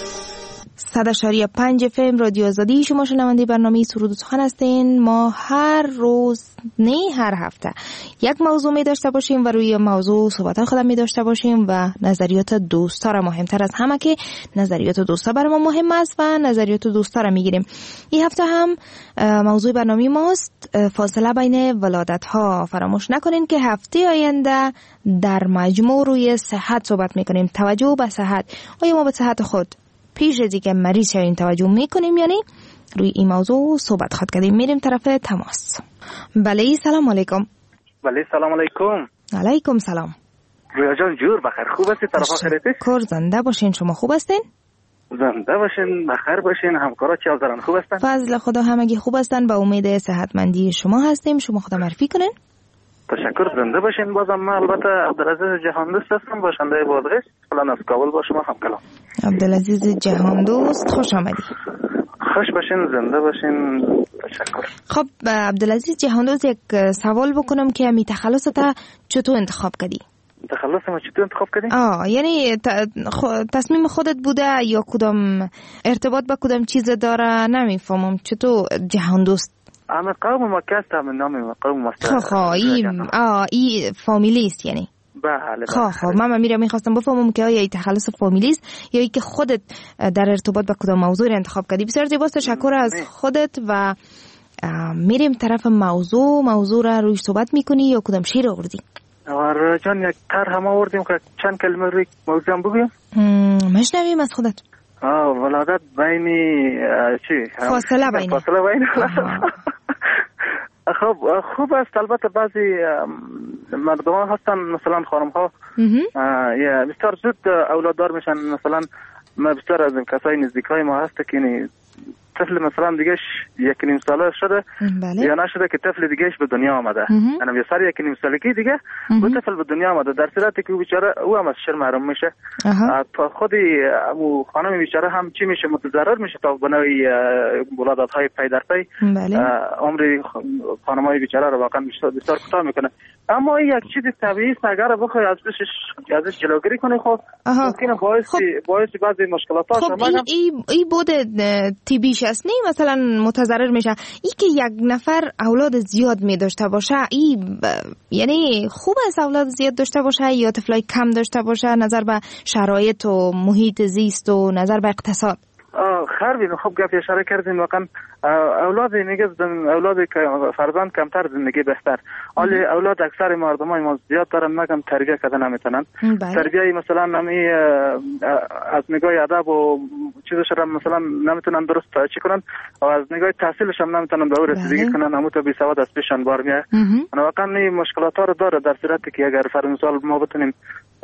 Speaker 17: صد اشاری پنج اف ام رادیو آزادی شما شنونده برنامه سرود و سخن هستین. ما هر روز نه هر هفته یک موضوع می داشته باشیم و روی موضوع صحبت خودم می داشته باشیم و نظریات دوستا را مهمتر از همه که نظریات دوستا برای ما مهم است و نظریات دوستا را می گیریم. این هفته هم موضوع برنامه ماست فاصله بین ولادت ها. فراموش نکنین که هفته آینده در مجموع روی صحت صحبت می کنیم. توجه به صحت. آیا ما به صحت خود پیش از اینکه مریض شویم توجه می کنیم یعنی روی این موضوع صحبت خود کردیم. میریم طرف تماس. بله سلام علیکم.
Speaker 22: بله سلام علیکم.
Speaker 17: علیکم سلام.
Speaker 22: رویا جان جور بخیر خوب هستی؟ طرف آخرتش
Speaker 17: کور زنده باشین. شما خوب هستین؟
Speaker 22: زنده باشین بخیر باشین. همکارا چی دارن خوب هستن؟
Speaker 17: فضل خدا همگی خوب هستن. با امید صحتمندی شما هستیم. شما خدا معرفی کنین.
Speaker 22: تشکر زنده باشین. بازم من البته عبدالعزیز جهاندوست هستم باشنده بادغیس فلان از کابل با شما هم کلام.
Speaker 17: عبدالعزیز جهاندوست خوش آمدید.
Speaker 22: خوش باشین زنده باشین. تشکر.
Speaker 17: خب عبدالعزیز جهاندوست یک سوال بکنم که می تخلص تا چطور انتخاب کردی؟
Speaker 22: تخلص ما چطور انتخاب کردی؟
Speaker 17: آه یعنی تصمیم خودت بوده یا کدام ارتباط با کدام چیز داره؟ نمیفهمم چطور جهان دوست
Speaker 22: اما قوم ما کست هم نام قوم مستر
Speaker 17: خب ای آه ای فامیلیست یعنی
Speaker 22: بله
Speaker 17: خب خب من میرم میخواستم بفهمم که آیا ای تخلص فامیلیست یا ای که خودت در ارتباط با کدام موضوع انتخاب کردی. بسیار زیباست، تشکر از خودت و میریم طرف موضوع. موضوع را روی صحبت میکنی یا کدام شعر آوردی؟
Speaker 22: آره جان یک طرح هم آوردیم که چند کلمه روی موضوع هم بگویم.
Speaker 17: مشنویم از خودت.
Speaker 22: آه ولادت بین چی؟
Speaker 17: فاصله بین
Speaker 22: فاصله بین خب خوب است. البته بعضی مردمان هستن مثلا خانم ها بسیار زود اولاد دار میشن. مثلا ما بسیار از کسای نزدیکای ما هست که طفل مثلا دیگهش یک نیم ساله شده بله. یا نشده که طفل دیگهش به دنیا آمده، یعنی به سر یک نیم سالگی دیگه و طفل به دنیا آمده، در صورتی که او بیچاره او هم از شر محروم میشه. تا خودی او خانم بیچاره هم چی میشه متضرر میشه تا بنای ولادت های پی در پی بله. عمر خانمای بیچاره رو واقعا بسیار کوتاه میکنه. اما یک چیز طبیعی است، اگر بخوای از ازش ازش جلوگیری کنی خب ممکنه باعث خب. باعث بعضی مشکلات ها
Speaker 17: خب این ای, ای بود تیبیش است نه مثلا متضرر میشه. ای که یک نفر اولاد زیاد می داشته باشه ای ب... یعنی خوب است اولاد زیاد داشته باشه یا طفلای کم داشته باشه نظر به شرایط و محیط زیست و نظر به اقتصاد؟
Speaker 22: خیلی خوب گپ اشاره کردیم. واقعا اولاد میگه اولاد که فرزند کمتر زندگی بهتر. ولی اولاد اکثر مردمای ما زیاد دارن مگم تربیت کردن نمیتونن. تربیت مثلا نمی از نگاه ادب و چیزش را مثلا نمیتونن درست چی کنن و از نگاه تحصیلش هم نمیتونن به اون رسیدگی کنن. همون تو بی سواد از پیشان بار میاد. واقعا این مشکلات ها رو داره. در صورتی که اگر فرض مثال ما بتونیم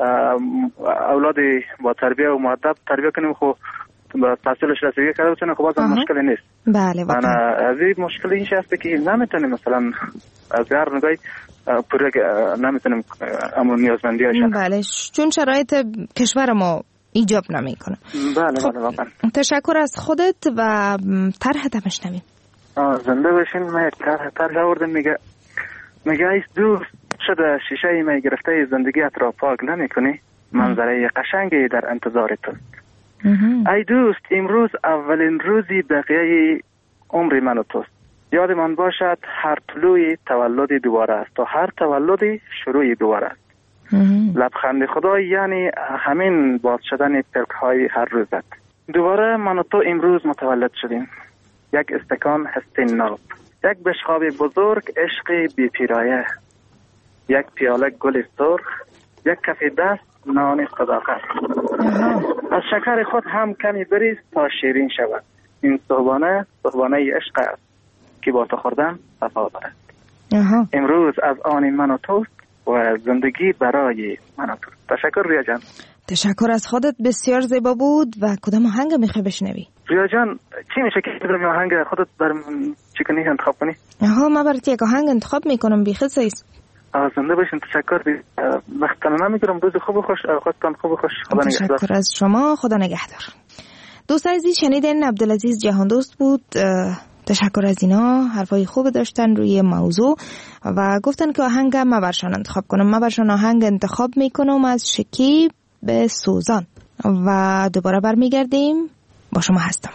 Speaker 22: اولاد با تربیت و مؤدب تربیت کنیم خب با تحصیلش رسیدگی کرده بتونه خب بازم مشکلی نیست.
Speaker 17: بله واقعا
Speaker 22: از این مشکلی اینش هست که نمیتونیم مثلا از هر نگاهی پوره نمیتونیم امون نیازمندی هاشن.
Speaker 17: بله چون شرایط کشور ما ایجاب نمیکنه.
Speaker 22: بله
Speaker 17: خب.
Speaker 22: بله واقعا
Speaker 17: تشکر از خودت و طرح بشنویم.
Speaker 22: زنده باشین. من یک طرح طرح آوردم میگه میگه ایست دوست شده شیشه می گرفته زندگیت را پاک نمیکنی، منظره قشنگی در انتظار توست. ای دوست امروز اولین روزی بقیه عمر من و توست. یاد من باشد هر طلوعی تولدی دوباره است و هر تولدی شروعی دوباره است. لبخند خدا یعنی همین باز شدن پلک های هر روزت. دوباره من و تو امروز متولد شدیم. یک استکان هستی ناب، یک بشخاب بزرگ عشق بی پیرایه، یک پیاله گل سرخ، یک کف دست نان صداقت. از شکر خود هم کمی بریز تا شیرین شود. این صبحانه صبحانه عشق است که با تو خوردن صفا دارد. امروز از آن من و توست و زندگی برای من و توست. تشکر ریا جان.
Speaker 17: تشکر از خودت، بسیار زیبا بود. و کدام آهنگ میخوای بشنوی؟
Speaker 22: ریا جان چی میشه که کدام آهنگ خودت برام چی کنی انتخاب کنی؟
Speaker 17: آها من برات یک آهنگ انتخاب میکنم بی خصیص.
Speaker 22: زنده باشین. تشکر. وقتتون نمیگیرم. روز خوب و خوش. خودتان خوب و خوش. خدا نگهدار.
Speaker 17: تشکر از شما. خدا نگهدار. دوستان عزیز شنیدین عبدالعزیز جهان دوست بود. تشکر از اینا، حرفای خوب داشتن روی موضوع و گفتن که آهنگ ما برشان انتخاب کنم. ما برشان آهنگ انتخاب میکنم از شکیب به سوزان و دوباره برمیگردیم. با شما هستم.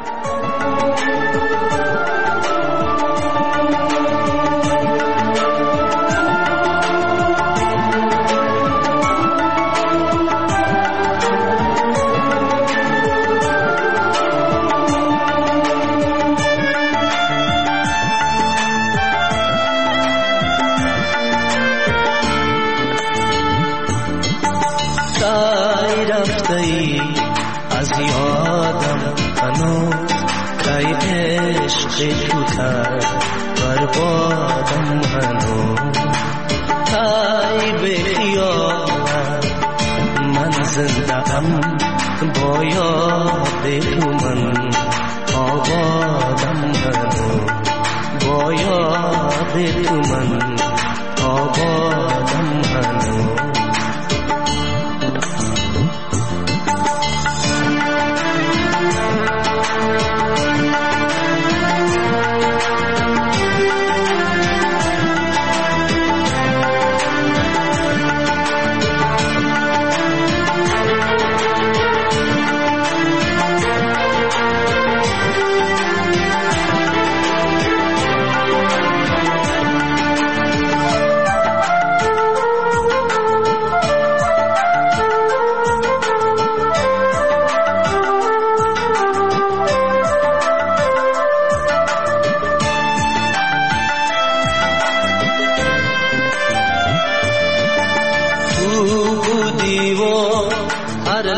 Speaker 21: از یادم هنوز کای عشق تو کرد بربادم هنوز کای به خیالم من زندم با یاد تو من آبادم هنوز با یاد تو من آبادم هنوز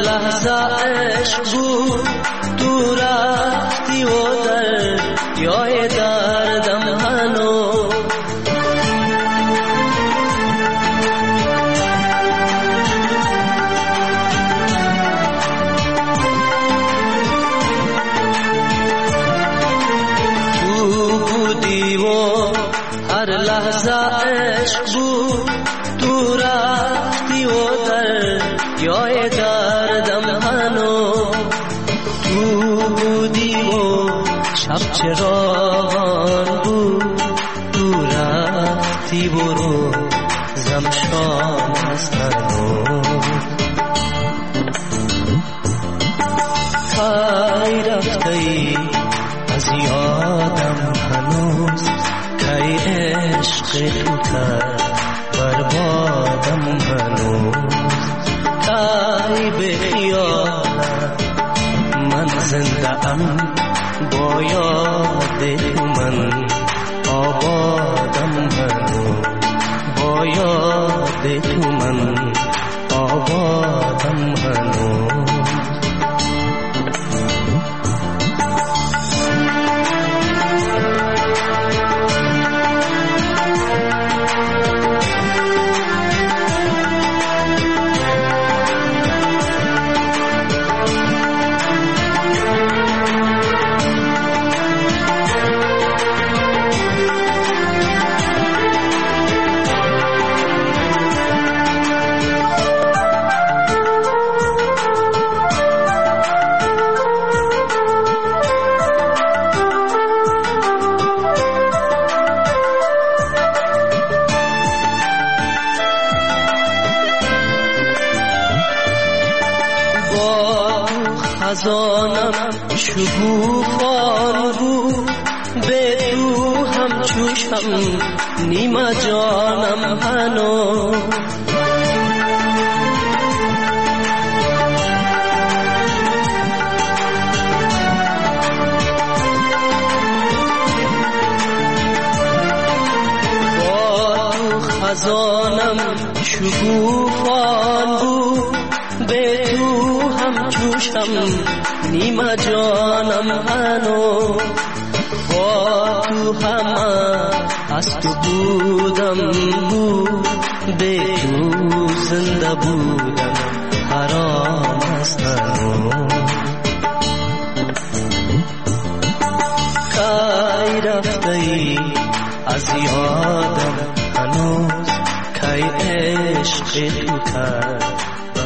Speaker 21: لحظه عشق بود تو رفتی و در یای دردم هنوز تو بودی و هر لحظه عشق بود تو رفتی و در یای دردم هنوز تو بودی و شب چراغان بود تو رفتی برو زمشان از هنوز کای رفتی از یادم هنوز کای عشق تو کرد بربادم هنوز کای به خیالت من زنده ام با یاد تو من آبادم هنوز با یاد تو من آبادم هنوز خزانم شکوفان بود به تو هم چوشم نیمه جانم هنوز با تو خزانم شکوفان بود به تو هم چوشم نیمه جانم هنوز با تو همه از تو بودم بود به تو زنده بودم حرام است هنوز کای رفتی از یادم هنوز کای عشق تو کرد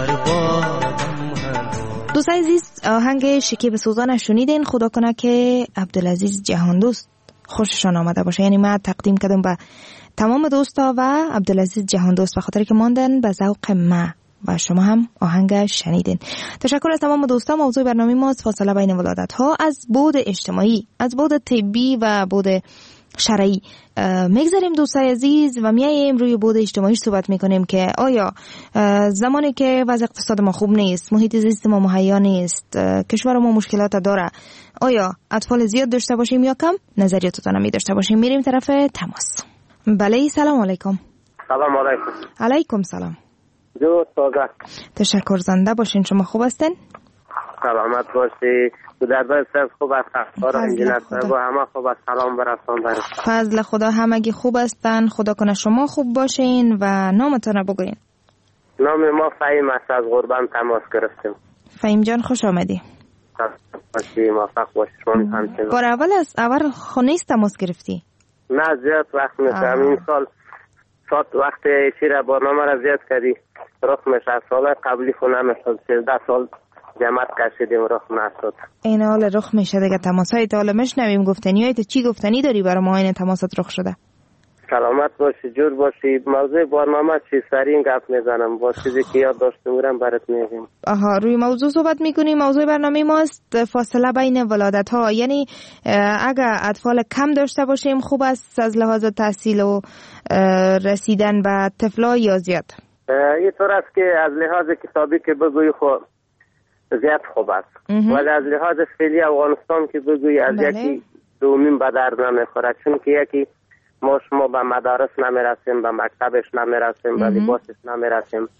Speaker 17: دوستان عزیز آهنگ شکیب سوزان شنیدین. خدا کنه که عبدالعزیز جهاندوست خوششان آمده باشه. یعنی من تقدیم کردم به تمام دوستا و عبدالعزیز جهاندوست به خاطر که ماندن به ذوق ما و شما هم آهنگ شنیدین. تشکر از تمام دوستا. موضوع برنامه ما فاصله بین ولادت ها از بعد اجتماعی، از بعد طبی و بعد شرعی میگذاریم دوستای عزیز و میایم روی بعد اجتماعی صحبت میکنیم که آیا زمانی که وضع اقتصاد ما خوب نیست، محیط زیست ما مهیا نیست، کشور ما مشکلات داره، آیا اطفال زیاد داشته باشیم یا کم؟ نظریاتتون می داشته باشیم. میریم طرف تماس. بله سلام علیکم.
Speaker 2: سلام علیکم.
Speaker 17: علیکم سلام.
Speaker 2: جو سوگا.
Speaker 17: تشکر زنده باشین. شما خوب هستین؟
Speaker 2: سلامت باشی. تو دربار صاحب خوب است. اخبار انجینر صاحب و همه خوب است. سلام برسان داریم.
Speaker 17: فضل خدا همگی خوب هستن. خدا کنه شما خوب باشین و نامتون بگوین.
Speaker 2: نام ما فهیم است. از غربان تماس گرفتیم.
Speaker 17: فهیم جان خوش آمدی.
Speaker 2: باشی موفق باشی. شما همچنین.
Speaker 17: بار اول از اول خونیست تماس گرفتی؟
Speaker 2: نه زیاد وقت میشه. این سال ساعت وقت چیره برنامه را زیاد کردی. رخ میشه. سال قبلی خونه میشد. سیزده سال جماعت کشیدیم رخ نشد.
Speaker 17: این حال رخ میشه دیگه. تماسای تا حالا میشنویم. گفتنی های تو چی گفتنی داری برای ما این تماسات رخ شده؟
Speaker 2: سلامت باشی، جور باشی. موضوع برنامه چی سری گپ میزنم با چیزی که یاد داشته بودم برات میگم.
Speaker 17: آها روی موضوع صحبت میکنیم. موضوع برنامه ماست فاصله بین ولادت ها. یعنی اگر اطفال کم داشته باشیم خوب است از لحاظ تحصیل و رسیدن به طفلا یا زیاد؟
Speaker 2: اینطور است که از لحاظ کتابی که بگوی خود زیاد خوب است ولی از لحاظ فعلی افغانستان که بگوی از بله. یکی دومین به درد نمیخوره، چون که یکی ما شما به مدارس نمیرسیم، به مکتبش نمیرسیم، به لباسش نمیرسیم.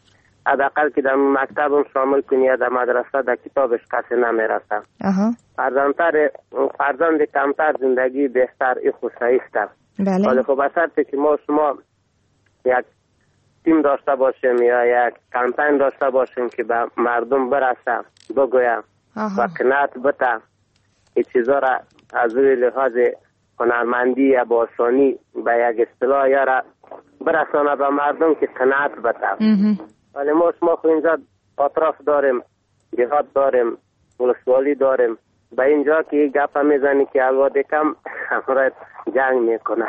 Speaker 2: حداقل که در مکتبم شامل کنی یا در مدرسه در کتابش کسی نمیرسه. فرزندتر فرزند کمتر زندگی بهتر ای خصوصی است.
Speaker 17: بله.
Speaker 2: ولی خب اصلا که ما شما یک تیم داشته باشیم یا یک کمپین داشته باشیم که به مردم برسه بگویم و قناعت بده این چیزا را از روی لحاظ هنرمندی یا با آسانی به یک اصطلاح یا را برسانه به مردم که قناعت بده. ولی ما شما خو اینجا اطراف داریم، جهاد داریم، ولسوالی داریم، به اینجا که یک گپ میزنی که الواده کم همراه جنگ میکنه.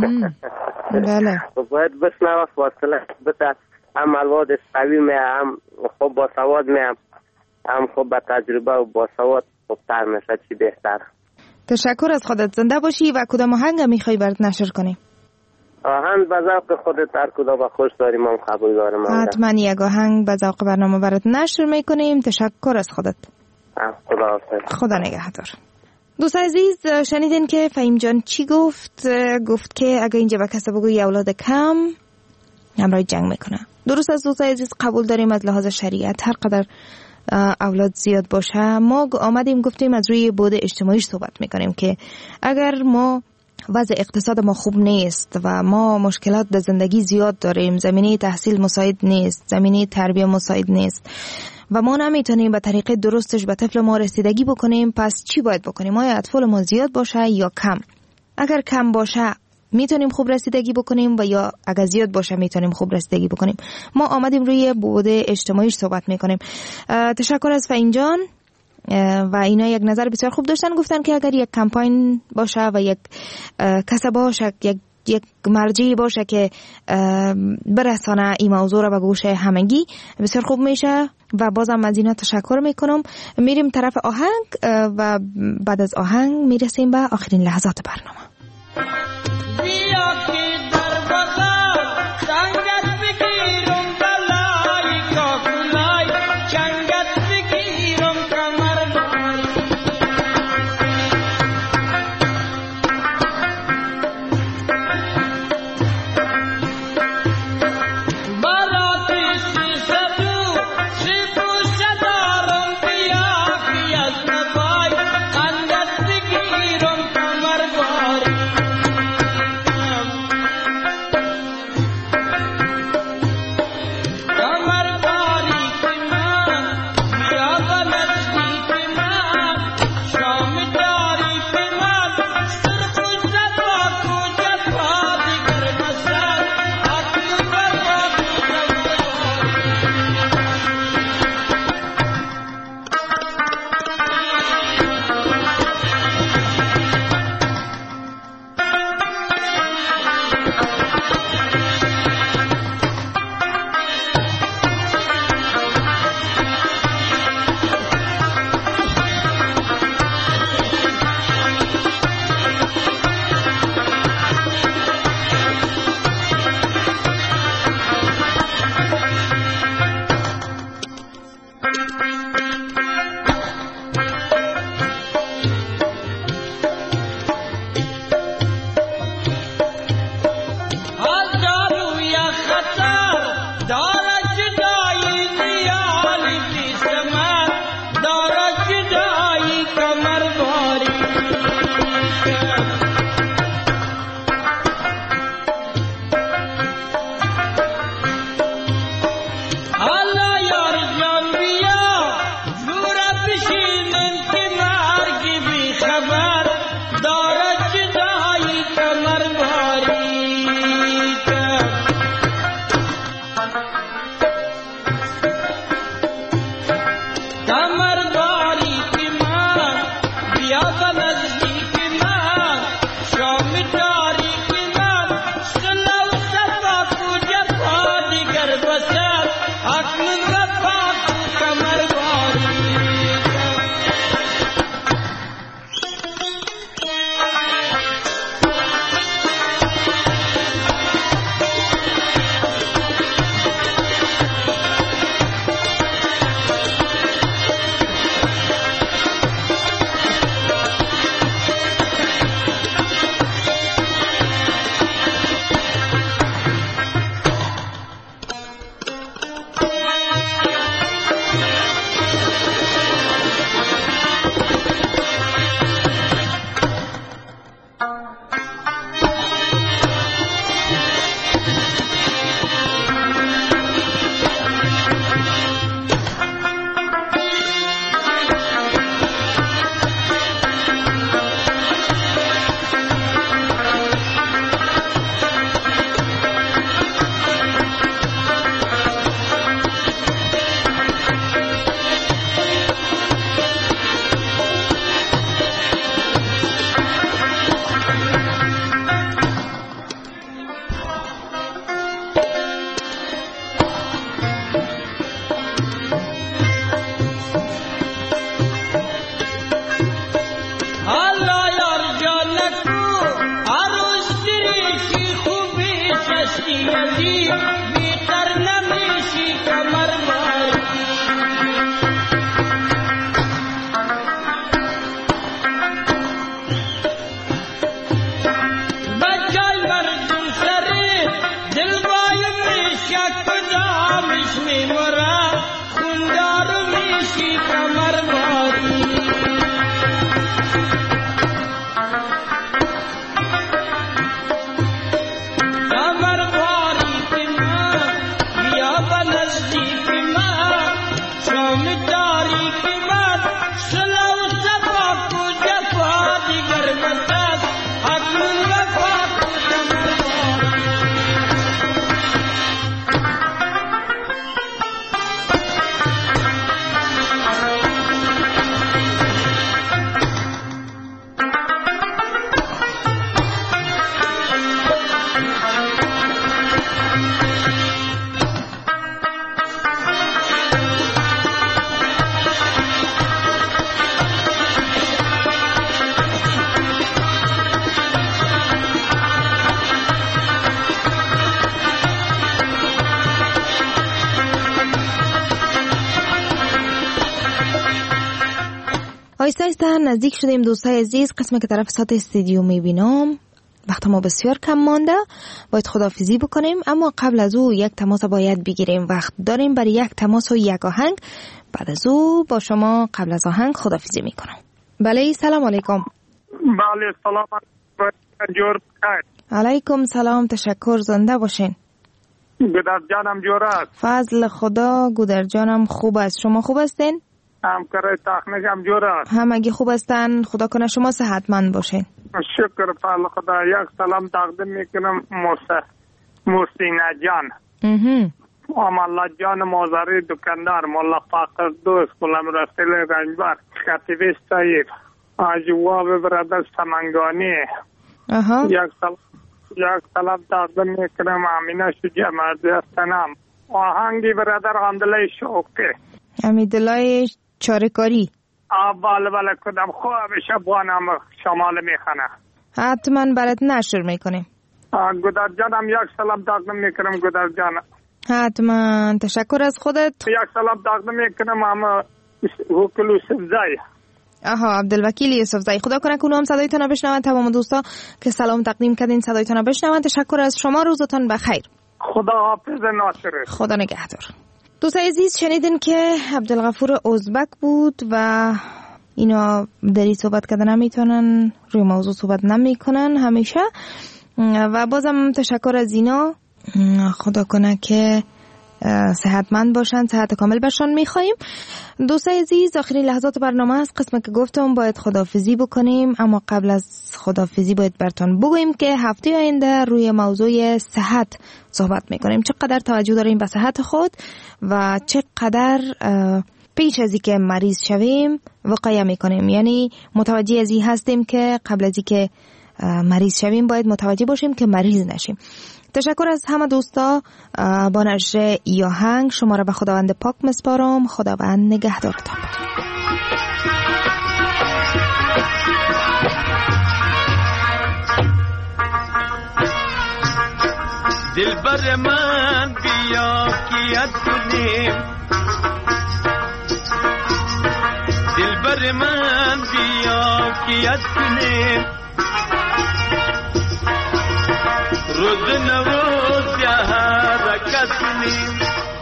Speaker 17: بله.
Speaker 2: باید بشنوه فاصله بده، هم الوادش قوی می هم خوب با سواد می هم خوب با تجربه و با سواد خوبتر میشه. چی بهتر.
Speaker 17: تشکر از خودت. زنده باشی. و کدام آهنگ میخوای برات نشر کنیم؟
Speaker 2: آهنگ به ذوق خودت هر کدام به خوش داریم هم قبول داریم.
Speaker 17: حتما یک آهنگ به ذوق برنامه برات نشر میکنیم. تشکر از خودت.
Speaker 2: خدا حافظ.
Speaker 17: خدا نگهدار. دوست عزیز شنیدین که فهیم جان چی گفت؟ گفت که اگه اینجا به کسی بگوی اولاد کم همراه جنگ میکنه. درست از دوست عزیز قبول داریم از لحاظ شریعت هر قدر اولاد زیاد باشه. ما آمدیم گفتیم از روی بعد اجتماعیش صحبت میکنیم که اگر ما وضع اقتصاد ما خوب نیست و ما مشکلات در زندگی زیاد داریم، زمینه تحصیل مساعد نیست، زمینه تربیه مساعد نیست و ما نمیتونیم به طریقه درستش به طفل ما رسیدگی بکنیم، پس چی باید بکنیم؟ آیا اطفال ما زیاد باشه یا کم؟ اگر کم باشه میتونیم خوب رسیدگی بکنیم و یا اگر زیاد باشه میتونیم خوب رسیدگی بکنیم. ما آمدیم روی بعد اجتماعیش صحبت میکنیم. تشکر از فهیم جان و اینا یک نظر بسیار خوب داشتن. گفتن که اگر یک کمپاین باشه و یک کسب باشه، یک یک مرجعی باشه که برسانه این موضوع را به گوش همگی، بسیار خوب میشه و بازم از اینا تشکر میکنم. میریم طرف آهنگ و بعد از آهنگ میرسیم به آخرین لحظات برنامه. آیسته آیسته نزدیک شدیم دوستای عزیز، قسمی که طرف ساعت استودیو میبینم وقت ما بسیار کم مانده، باید خداحافظی بکنیم، اما قبل از او یک تماس باید بگیریم. وقت داریم برای یک تماس و یک آهنگ. بعد از او با شما قبل از آهنگ خداحافظی میکنم. بله سلام علیکم.
Speaker 3: بله سلام جور
Speaker 17: علیکم سلام، تشکر، زنده باشین.
Speaker 3: گودر جانم جور است.
Speaker 17: فضل خدا گودر جانم خوب است. شما خوب هستین؟
Speaker 3: همکار تخنیک هم جور است.
Speaker 17: همگی خوب هستن، خدا کنه شما صحتمند باشین.
Speaker 3: شکر فضل خدا. یک سلام تقدیم میکنم موسینه جان آمالله جان مازاری دکاندار، مولا فاقر دوست، غلام رسول رنجبر، خطیب سعید، آجواب برادر سمنگانی. یک سلام یک سلام تقدیم میکنم امینه شجاع مرزی هستنم. آهنگی برادر حمدالله شوقی،
Speaker 17: حمیدالله چارکاری.
Speaker 3: بله بله کدام خوب شبانم شمال میخنه.
Speaker 17: حتما برات نشر میکنیم.
Speaker 3: گودر جانم یک سلام تقدیم میکنم گودر جانم.
Speaker 17: حتما، تشکر از خودت.
Speaker 3: یک سلام تقدیم میکنم اما وکیل یوسفزای.
Speaker 17: آها عبدالوکیل یوسفزای، خدا کنه که هم صدایتون بشنون. تمام دوستا که سلام تقدیم کردین صدایتون بشنون. تشکر از شما، روزتون بخیر.
Speaker 3: خدا حافظ ناصر.
Speaker 17: خدا نگهدار. دوستای عزیز شنیدین که عبدالغفور ازبک بود و اینا دری صحبت کردن نمیتونن، روی موضوع صحبت نمیکنن همیشه، و بازم تشکر از اینا. خدا کنه که صحتمند باشن، صحت کامل باشن میخواییم. دوستای عزیز آخرین لحظات برنامه است، قسمت که گفتم باید خداحافظی بکنیم، اما قبل از خداحافظی باید براتون بگویم که هفته آینده روی موضوع صحت صحبت میکنیم. چقدر توجه داریم به صحت خود و چقدر پیش از اینکه مریض شویم وقایه میکنیم، یعنی متوجه از این هستیم که قبل از اینکه مریض شویم باید متوجه باشیم که مریض نشیم. تشکر از همه دوستا. با نشر آهنگ شما را به خداوند پاک مسپارم. خداوند نگهدارتان.
Speaker 21: دلبر من بیا کیت کنیم، دلبر من بیا کیت کنیم، روز نوروز یا حرکت کنیم،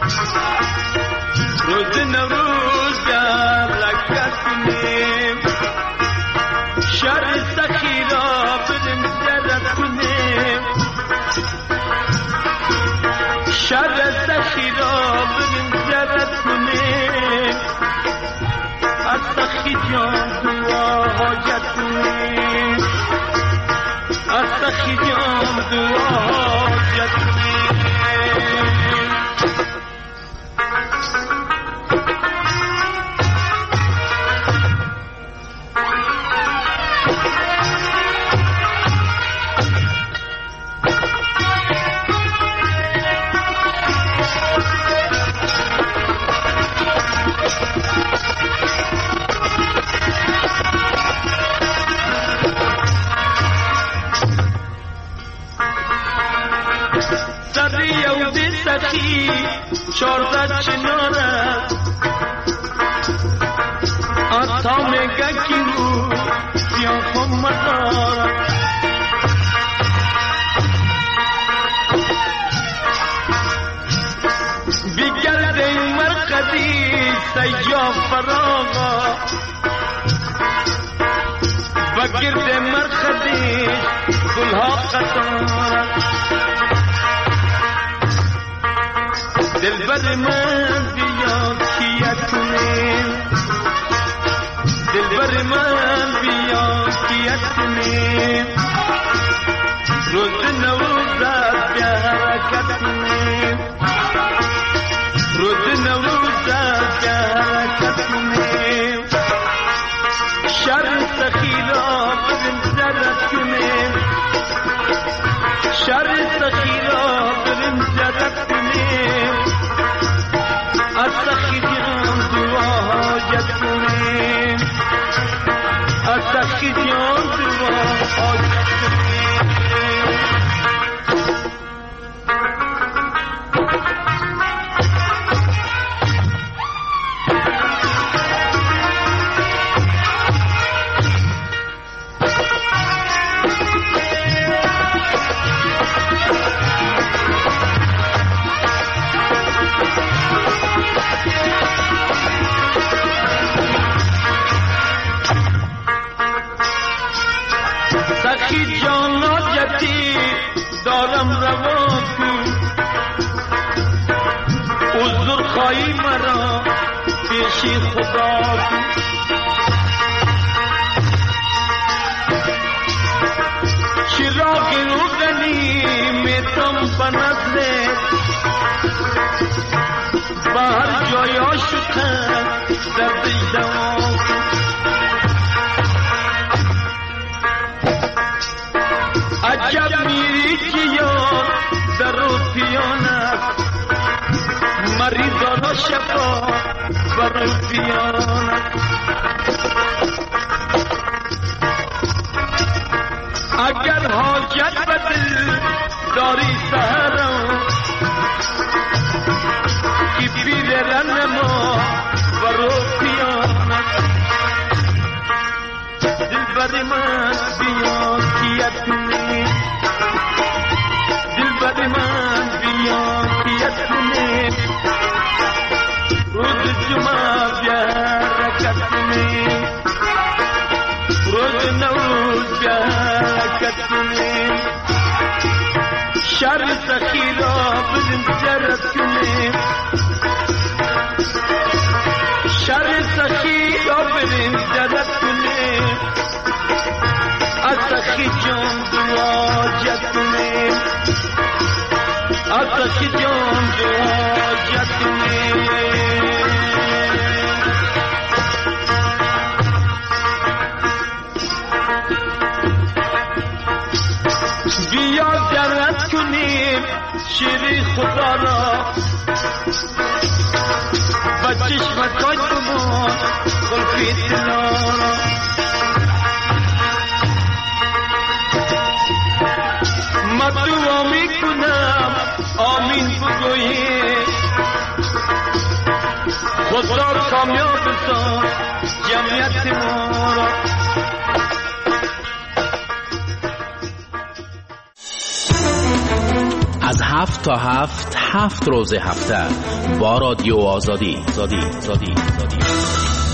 Speaker 21: روز نوروز یا حرکت کنیم، شر سخی را بریم زیارت کنیم، شر سخی را بریم زیارت کنیم، از سخی جان دعا حاجت کنیم، از سخی جان دعا حاجت کنیم. سخی چارده چناره آتا میگه کی رو سیاه مداره، بگرده مرقدی سیاه فراغا و گرد مرخدش گلها قطارت دلبر من بیا کیت کنیم دلبر من بیا کیت کنیم روز نوروزت بیا حرکت کنیم روز نوروزت بیا حرکت کنیم شر سخیرا بریم زدت کنیم شر سخیرا بریم زدت کنیم از سخیران دعا حاجت کنیم از سخیران دعا حاجت کنیم سخی جانا جتی دارم روا کن عذر خواهی مرا پیشی خدا کن چراغ روغنی میتم بنزد بهر جای آشکن دردش دوا کن عجب میری که یار در و پیانت مریضانا شفا بر پیانت اگر حاجت به دل داری سهرم که پیر رن ما بر پیانت دلبر من بیا کیت کنیم دلبر من بیا کیت کنیم روز جمعه بیا حرکت کنیم روز نوروز بیا حرکت کنیم شر سخیرا بریم زیارت کنیم شر سخیرا بریم زیارت کنیم از سخی جان دعا جت کنیم از سخی جان دعا جت کنیم بیا زیارت کنیم شیر خدا را و چشمتای ما قلبی دلا را من دعا میکنم آمین بگویی خدا کامیاب ساز جمعیت ما را
Speaker 8: از هفت تا هفت هفت روز هفته با رادیو آزادی زادی زادی زادی